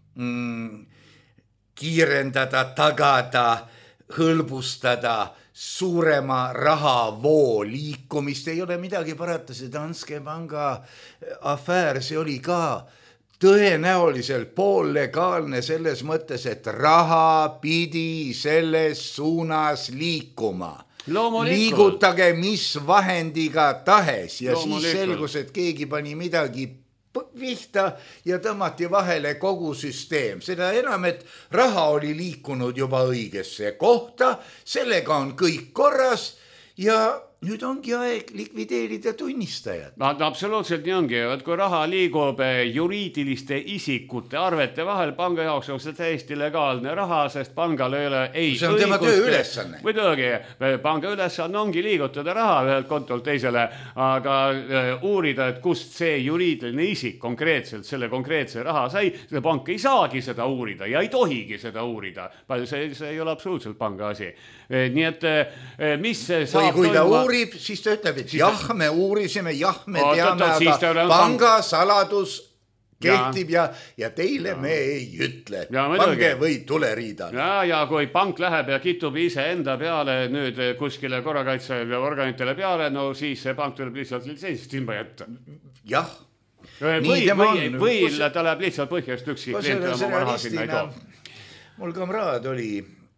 mm, kiirendada, tagada, hõlbustada suurema rahavoo liikumist, ei ole midagi parata, see Danske Panga afäär, see oli ka tõenäoliselt poollegaalne selles mõttes, et raha pidi selles suunas liikuma. Liigutage mis vahendiga tahes ja siis selgus, et keegi pani midagi vihta ja tõmmati vahele kogu süsteem. Seda enam, et raha oli liikunud juba õigesse kohta, sellega on kõik korras ja nüüd ongi aeg likvideerida tunnistajad. No, absoluutselt nii ongi. Et kui raha liigub juriidiliste isikute arvete vahel, panga jaoks on see täiesti legaalne raha, sest pangal ei ole ei see on tema töö ülesanne. Muidugi, panga ülesanne ongi liigutada raha ühelt kontolt teisele, aga uurida, et kust see juriidiline isik konkreetselt selle konkreetse raha sai, see pank ei saagi seda uurida ja ei tohigi seda uurida. See, see ei ole absoluutselt panga asi. Nii et mis saab või kui ta toimuma... uurib, siis ta ütleb, et siis jah, me uurisime, jah, me o, teame, aga on... pangasaladus kehtib ja, ja teile ja. Me ei ütle. Ja, pange või tuleriida. Ja, ja kui pank läheb ja kitub ise enda peale nüüd kuskile korrakaitseorganitele peale, no siis see pank tuleb lihtsalt litsensist ilma jätta. Jah. Või, või, või kus... ta läheb lihtsalt põhjast üksi klient oma raha sinna ei too. Mul kamraad oli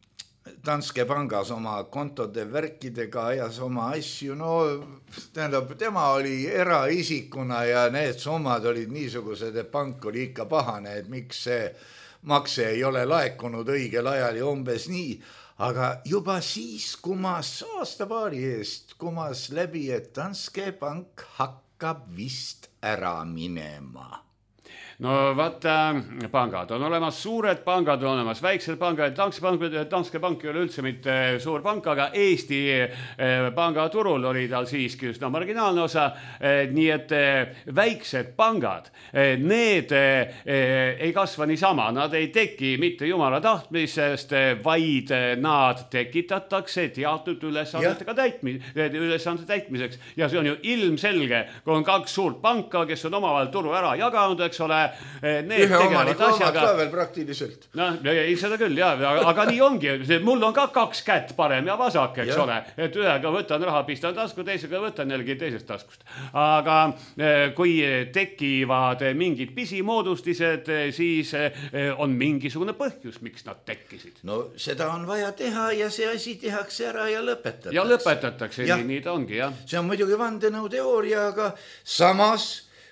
Danske Pangas oma kontode värkidega ajas oma asju, no tähendab, tema oli eraisikuna ja need summad olid niisugused, et pank oli ikka pahane, et miks see makse ei ole laekunud õigel ajal ja umbes nii, aga juba siis kumas aasta paari eest kumas läbi, et Danske Pank hakkab vist ära minema. No vaata, pangad on olemas, suured pangad on olemas, väiksed pangad, Danske Bank, Danske Bank ei ole üldse mitte suur pank, aga Eesti pangaturul oli tal siiski üsna marginaalne osa, nii et väiksed pangad, need ei kasva niisama, nad ei teki mitte jumala tahtmisest, vaid nad tekitatakse teatud ülesandetega täitmi, ülesandete täitmiseks ja see on ju ilmselge, kui on kaks suurt panka, kes on omavahel turu ära jaganud, eks ole, need ühe omaniku omad ka veel praktiliselt. No, ei seda küll, jah, aga nii ongi. Mul on ka kaks kätt parem ja vasak, eks ja. Ole. Et ühega võtan raha, pistan tasku, teisega võtan jällegi teisest taskust. Aga kui tekivad mingid pisimoodustised, siis on mingisugune põhjus, miks nad tekkisid. No seda on vaja teha ja see asi tehakse ära ja lõpetatakse. Ja lõpetatakse, ja. Nii, nii ta ongi, jah. See on muidugi vandenõuteooria, aga samas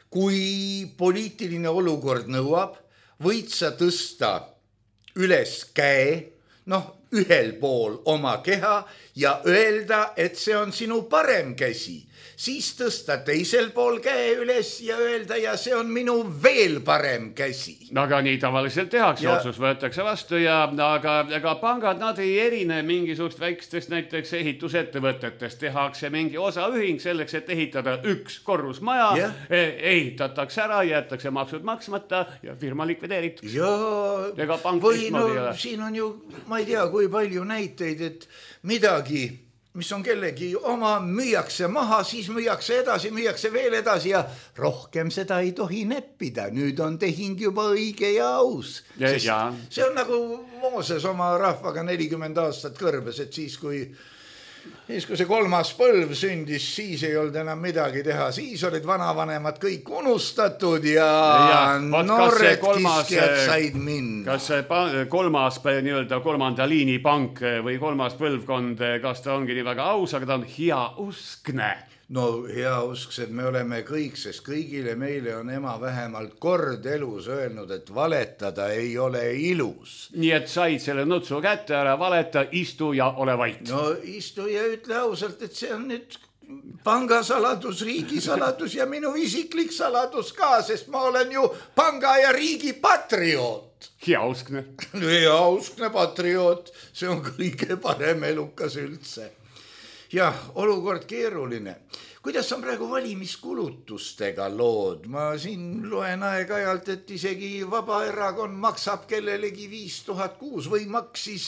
kui poliitiline olukord nõuab, võid sa tõsta üles käe, noh, ühel pool oma keha ja öelda, et see on sinu parem käsi. Siis tõsta teisel pool käe üles ja öelda, ja see on minu veel parem käsi. Aga nii tavaliselt tehakse, ja... otsus võetakse vastu, ja, aga, aga pangad, nad ei erine mingisugust väikstest näiteks ehitusettevõtetest. Tehakse mingi osaühing selleks, et ehitada üks korrusmaja, ja. Ehitatakse ära, jäetakse maksud maksmata ja firma likvideeritakse. Ja ega pank või no, siin on ju, ma ei tea, kui palju näiteid, et midagi mis on kellegi oma, müüakse maha, siis müüakse edasi, müüakse veel edasi ja rohkem seda ei tohi neppida. Nüüd on tehing juba õige ja aus. Ja, ja. See on nagu Mooses oma rahvaga nelikümmend aastat kõrbes, et siis kui Siis kui see kolmas põlv sündis, siis ei olnud enam midagi teha, siis olid vanavanemad kõik unustatud ja, ja noored kiskjad said minna. Kas see kolmas, nii-öelda kolmanda liini pank või kolmas põlvkond, kas ta ongi nii väga aus, aga ta on hea uskne? No hea usksed me oleme kõik, sest kõigile meile on ema vähemalt kord elus öelnud, et valetada ei ole ilus. Nii et said selle nutsu kätte, ära valeta, istu ja ole vait. No istu ja ütle ausalt, et see on nüüd pangasaladus, riigisaladus ja minu isiklik saladus ka, sest ma olen ju panga ja riigi patrioot. Hea uskne. Hea uskne patrioot, see on kõige parem elukas üldse. Jah, olukord keeruline. Kuidas on praegu valimiskulutustega lood? Ma siin loen aeg-ajalt, et isegi Vabaerakond maksab kellelegi viis tuhat kuus või maksis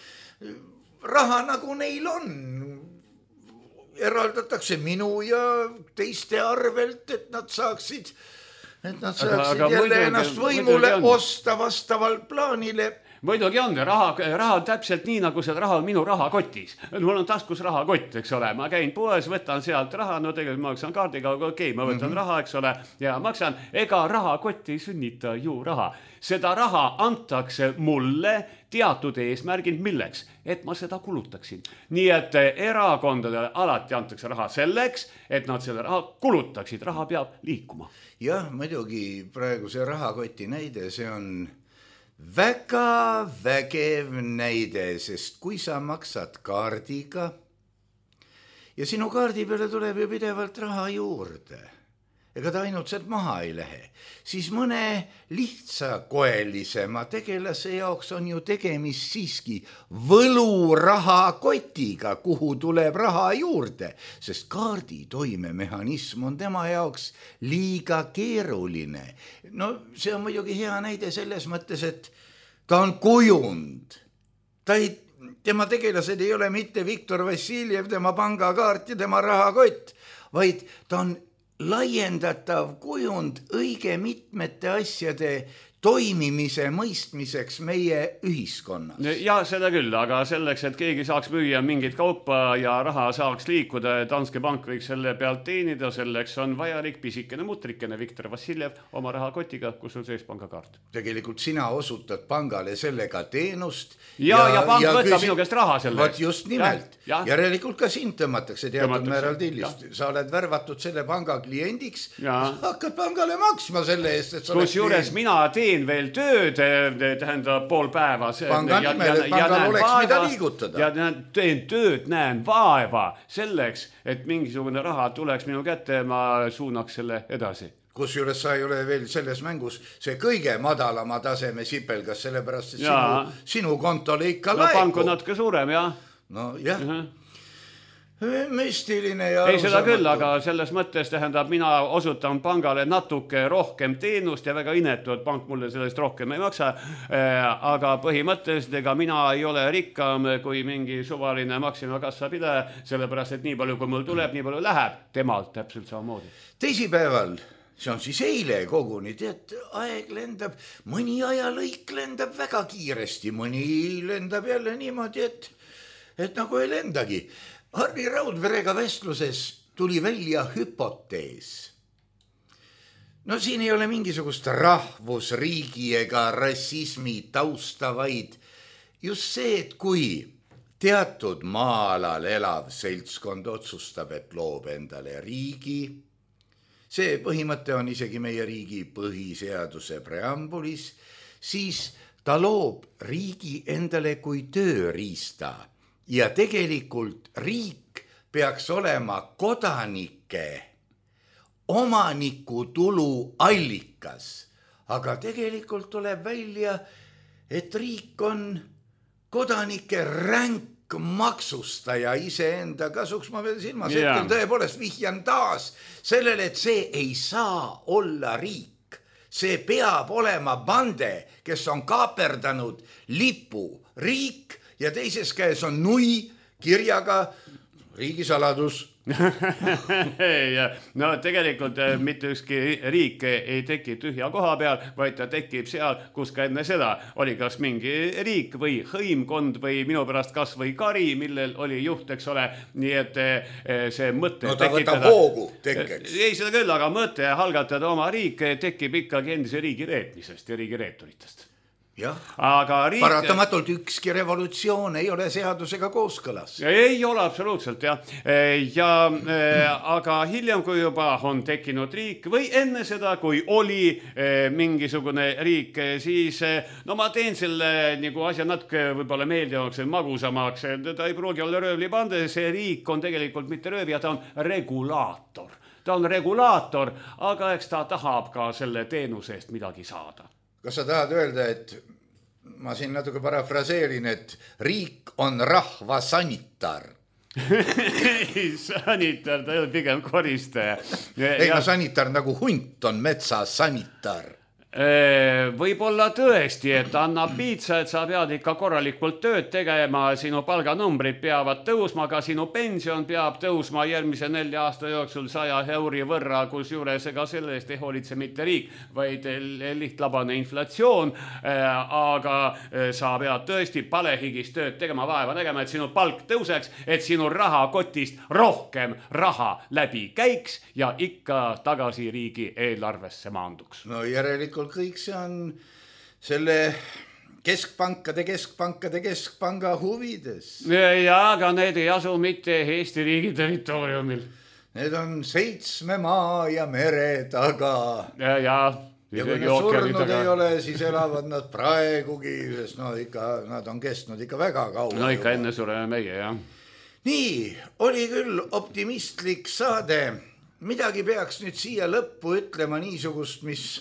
raha nagu neil on. Eraldatakse minu ja teiste arvelt, et nad saaksid, et nad saaksid aga, aga jälle mõdugi, ennast võimule osta vastaval plaanile. Muidugi on, raha, raha on täpselt nii, nagu see raha on minu rahakotis. Mul on taskus rahakott, eks ole. Ma käin poes, võtan sealt raha, no tegelikult ma maksan kaardiga, okei, okay, ma võtan mm-hmm. raha, eks ole, ja maksan. Ega rahakotti ei sünnita ju raha. Seda raha antakse mulle teatud eesmärgid, milleks, et ma seda kulutaksin. Nii et erakondadele alati antakse raha selleks, et nad selle raha kulutaksid. Raha peab liikuma. Jah, muidugi praegu see rahakoti näide, see on väga vägev näide, sest kui sa maksad kaardiga ja sinu kaardi peale tuleb ju pidevalt raha juurde, ega ta ainult sealt maha ei lähe, siis mõne lihtsa koelisema tegelase jaoks on ju tegemist siiski võlurahakotiga, kuhu tuleb raha juurde, sest kaardi toimemehhanism on tema jaoks liiga keeruline. No see on muidugi hea näide selles mõttes, et ta on kujund. Ta ei, tema tegelased ei ole mitte Viktor Vassiljev, tema pangakaart ja tema rahakott, vaid ta on laiendatav kujund õige mitmete asjade toimimise mõistmiseks meie ühiskonnas. Ja seda küll, aga selleks, et keegi saaks müüa mingit kaupa ja raha saaks liikuda, Danske Bank võiks selle pealt teenida, selleks on vajalik pisikene mutrikene Viktor Vassiljev oma rahakotiga, kus on sees pangakaart. Tegelikult sina osutad pangale sellega teenust. Ja, ja, ja pank ja võtab küsi... minu käest raha selle. Võt just nimelt. Ja, ja. Järelikult ka sind tõmmatakse teatud määral tillist. Sa oled värvatud selle panga kliendiks, hakkad pangale maksma selle eest, et sa kus juures mina teen veel tööd, tähendab pool päeva. Panga nimel, et pangal oleks vaeva, mida liigutada. Ja teen tööd, näen vaeva selleks, et mingisugune raha tuleks minu kätte ja ma suunaks selle edasi. Kus juures sa ei ole veel selles mängus see kõige madalama taseme sipelgas, sellepärast, et sinu, sinu kontole ikka no, laekub. No pank on natuke suurem, jah. No jah. Uh-huh. Müstiline ja ei seda küll, aga selles mõttes tähendab, mina osutan pangale natuke rohkem teenust ja väga inetu, et pank mulle sellest rohkem ei maksa, aga põhimõtteliselt ega mina ei ole rikkam kui mingi suvaline Maxima kassapidaja, sellepärast, et nii palju kui mul tuleb, nii palju läheb temalt täpselt samamoodi. Teisipäeval, see on siis eile koguni, tead, aeg lendab, mõni ajalõik lendab väga kiiresti, mõni lendab jälle niimoodi, et, et nagu ei lendagi. Harri Raudverega vestluses tuli välja hüpotees. No siin ei ole mingisugust rahvusriigi ega rassismi tausta, vaid just see, et kui teatud maa-alal elav seltskond otsustab, et loob endale riigi, see põhimõte on isegi meie riigi põhiseaduse preambulis, siis ta loob riigi endale kui tööriista. Ja tegelikult riik peaks olema kodanike omaniku tulu allikas. Aga tegelikult tuleb välja, et riik on kodanike ränk maksustaja iseenda kasuks. Ma veel silmas yeah. hetkel tõepoolest vihjan taas sellele, et see ei saa olla riik. See peab olema bande, kes on kaaperdanud lipu riik, ja teises käes on nui kirjaga riigisaladus. No tegelikult mitte ükski riik ei teki tühja koha peal, vaid ta tekib seal, kus ka enne seda oli kas mingi riik või hõimkond või minu pärast kas või kari, millel oli juht, eks ole, nii et see mõte no ta tekitada... võtab hoogu tekkeks. Ei seda küll, aga mõte halgatada oma riik tekib ikkagi endise riigi reetmisest ja riigi reeturitest. Jah, aga riik... paratamatult ükski revolutsioon ei ole seadusega kooskõlas. Ei ole absoluutselt, jah. Ja, aga hiljem, kui juba on tekkinud riik või enne seda, kui oli mingisugune riik, siis no ma teen selle nagu asja natuke võib-olla meeldivaks või magusamaks. Ta ei pruugi olla röövlipande, see riik on tegelikult mitte röövija, ta on regulaator. Ta on regulaator, aga eks ta tahab ka selle teenuse eest midagi saada. Kas sa tahad öelda, et ma siin natuke parafraseerin, et riik on rahva sanitar? Sanitar, ta ei ole pigem koristaja. Ei, no sanitar nagu hunt on metsa sanitar. Võib-olla tõesti, et annab piitsa, et sa pead ikka korralikult tööd tegema, sinu palganumbrid peavad tõusma, aga sinu pension peab tõusma järgmise nelja aasta jooksul saja euri võrra, kus juures ega selle eest ei hoolitse mitte riik, vaid lihtlabane inflatsioon, aga sa pead tõesti palehigis tööd tegema, vaeva nägema, et sinu palk tõuseks, et sinu rahakotist rohkem raha läbi käiks ja ikka tagasi riigi eelarvesse maanduks. No järelikult kõik see on selle keskpankade, keskpankade, keskpanga huvides. Ja, aga need ei asu mitte Eesti riigi territooriumil. Need on seitsme maa ja mere taga. Ja, ja. Ja kui nad surnud ei ole, siis elavad nad praegugi, sest no ikka, nad on kestnud ikka väga kaua. No ikka enne sureme meie, jah. Nii, oli küll optimistlik saade. Midagi peaks nüüd siia lõppu ütlema niisugust, mis...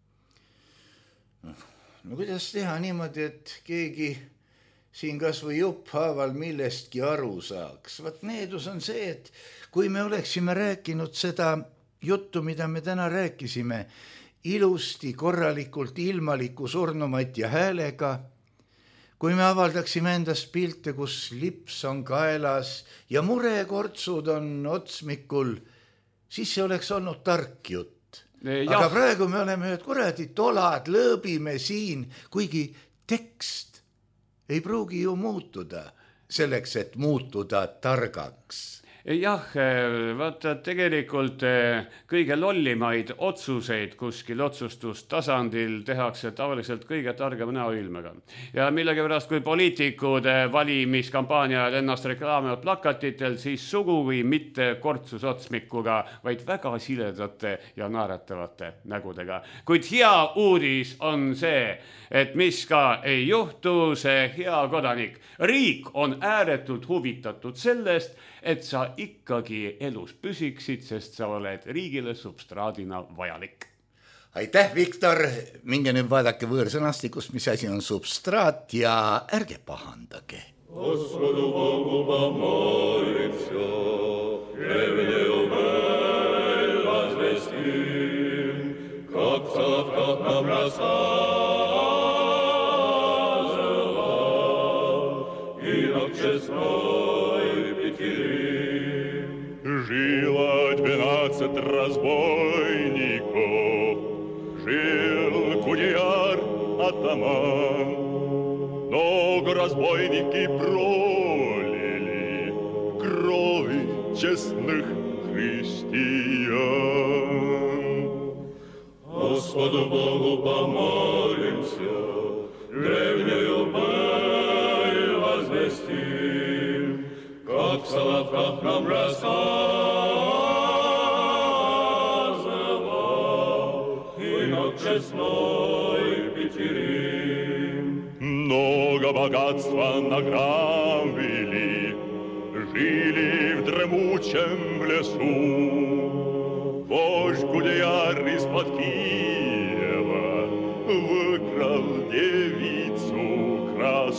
No kuidas teha niimoodi, et keegi siin kas või jupphaaval millestki aru saaks? Vat needus on see, et kui me oleksime rääkinud seda juttu, mida me täna rääkisime, ilusti, korralikult, ilmaliku surnumat ja häälega, kui me avaldaksime endast pilte, kus lips on kaelas ja murekortsud on otsmikul, siis see oleks olnud tark jutt. Aga ja. Praegu me oleme ühed kuradi tolad, lõõbime siin, kuigi tekst ei pruugi ju muutuda selleks, et muutuda targaks. Jah, vaata tegelikult kõige lollimaid otsuseid kuskil otsustustasandil tehakse tavaliselt kõige targema näoilmega. Ja millegipärast, kui poliitikud valimiskampaania ajal ennast reklaamivad plakatitel, siis sugugi mitte kortsusotsmikuga, vaid väga siledate ja naeratavate nägudega. Kuid hea uudis on see, et mis ka ei juhtu, see hea kodanik. Riik on ääretult huvitatud sellest, et sa ikkagi elus püsiksid, sest sa oled riigile substraadina vajalik. Aitäh, Viktor! Minge nüüd vaadake võõrsõnastikust, mis asi on substraat ja ärge pahandage. Gospodu Bogu pomolitsa, Evneu meil возвестим, как завтрак нам рассказывал, инок честной Петерим. Жило двенадцать разбойников, жил кудеяр атаман. Много разбойники пролили крови честных христиан. Господу Богу помолимся, древнюю быль возвестим, как в Соловках нам рассказывал инок честной Петерим. Много богатства награбили, жили в дремучем лесу. Вождь Гудеяр из-под Киева выкрал девицу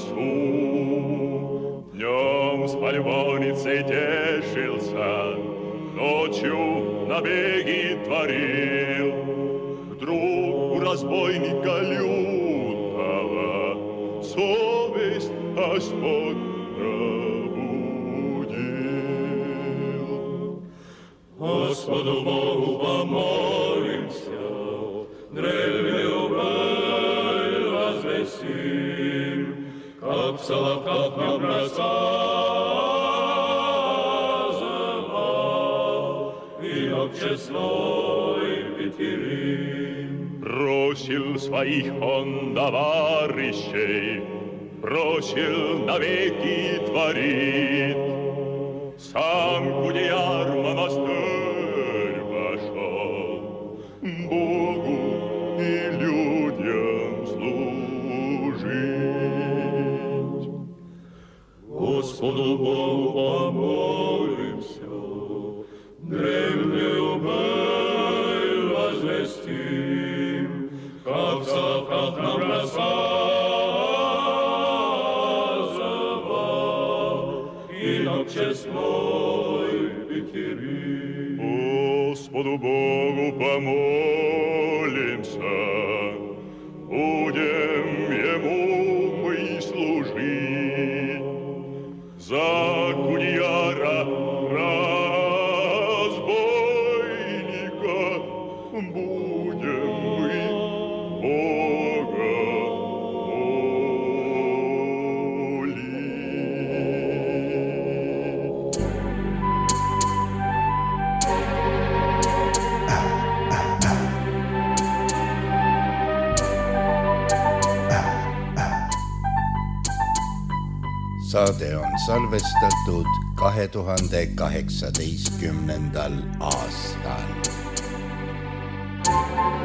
красу. Днем с пальвоницей тешился, ночью набеги творил. Вдруг у разбойника лютого совесть Господь пробудил. Господу Богу помолимся, древнюю быль возвестим, как в соловках нам рассказывал, инок честной Петерим. Бросил своих он товарищей, бросил навеки творит, сам Гудеяр монастырь пошел, Богу и людям служить. Господу Богу помолимся, древнюю быль возвестим, как в соловках нам рассказывал, инок честной Петерим. Господу Богу помолимся, будем Ему мы служить. За Гудеяра разбойника будем мы Бога молить. Saade on salvestatud kahe tuhande kaheksateistkümnendal aastal.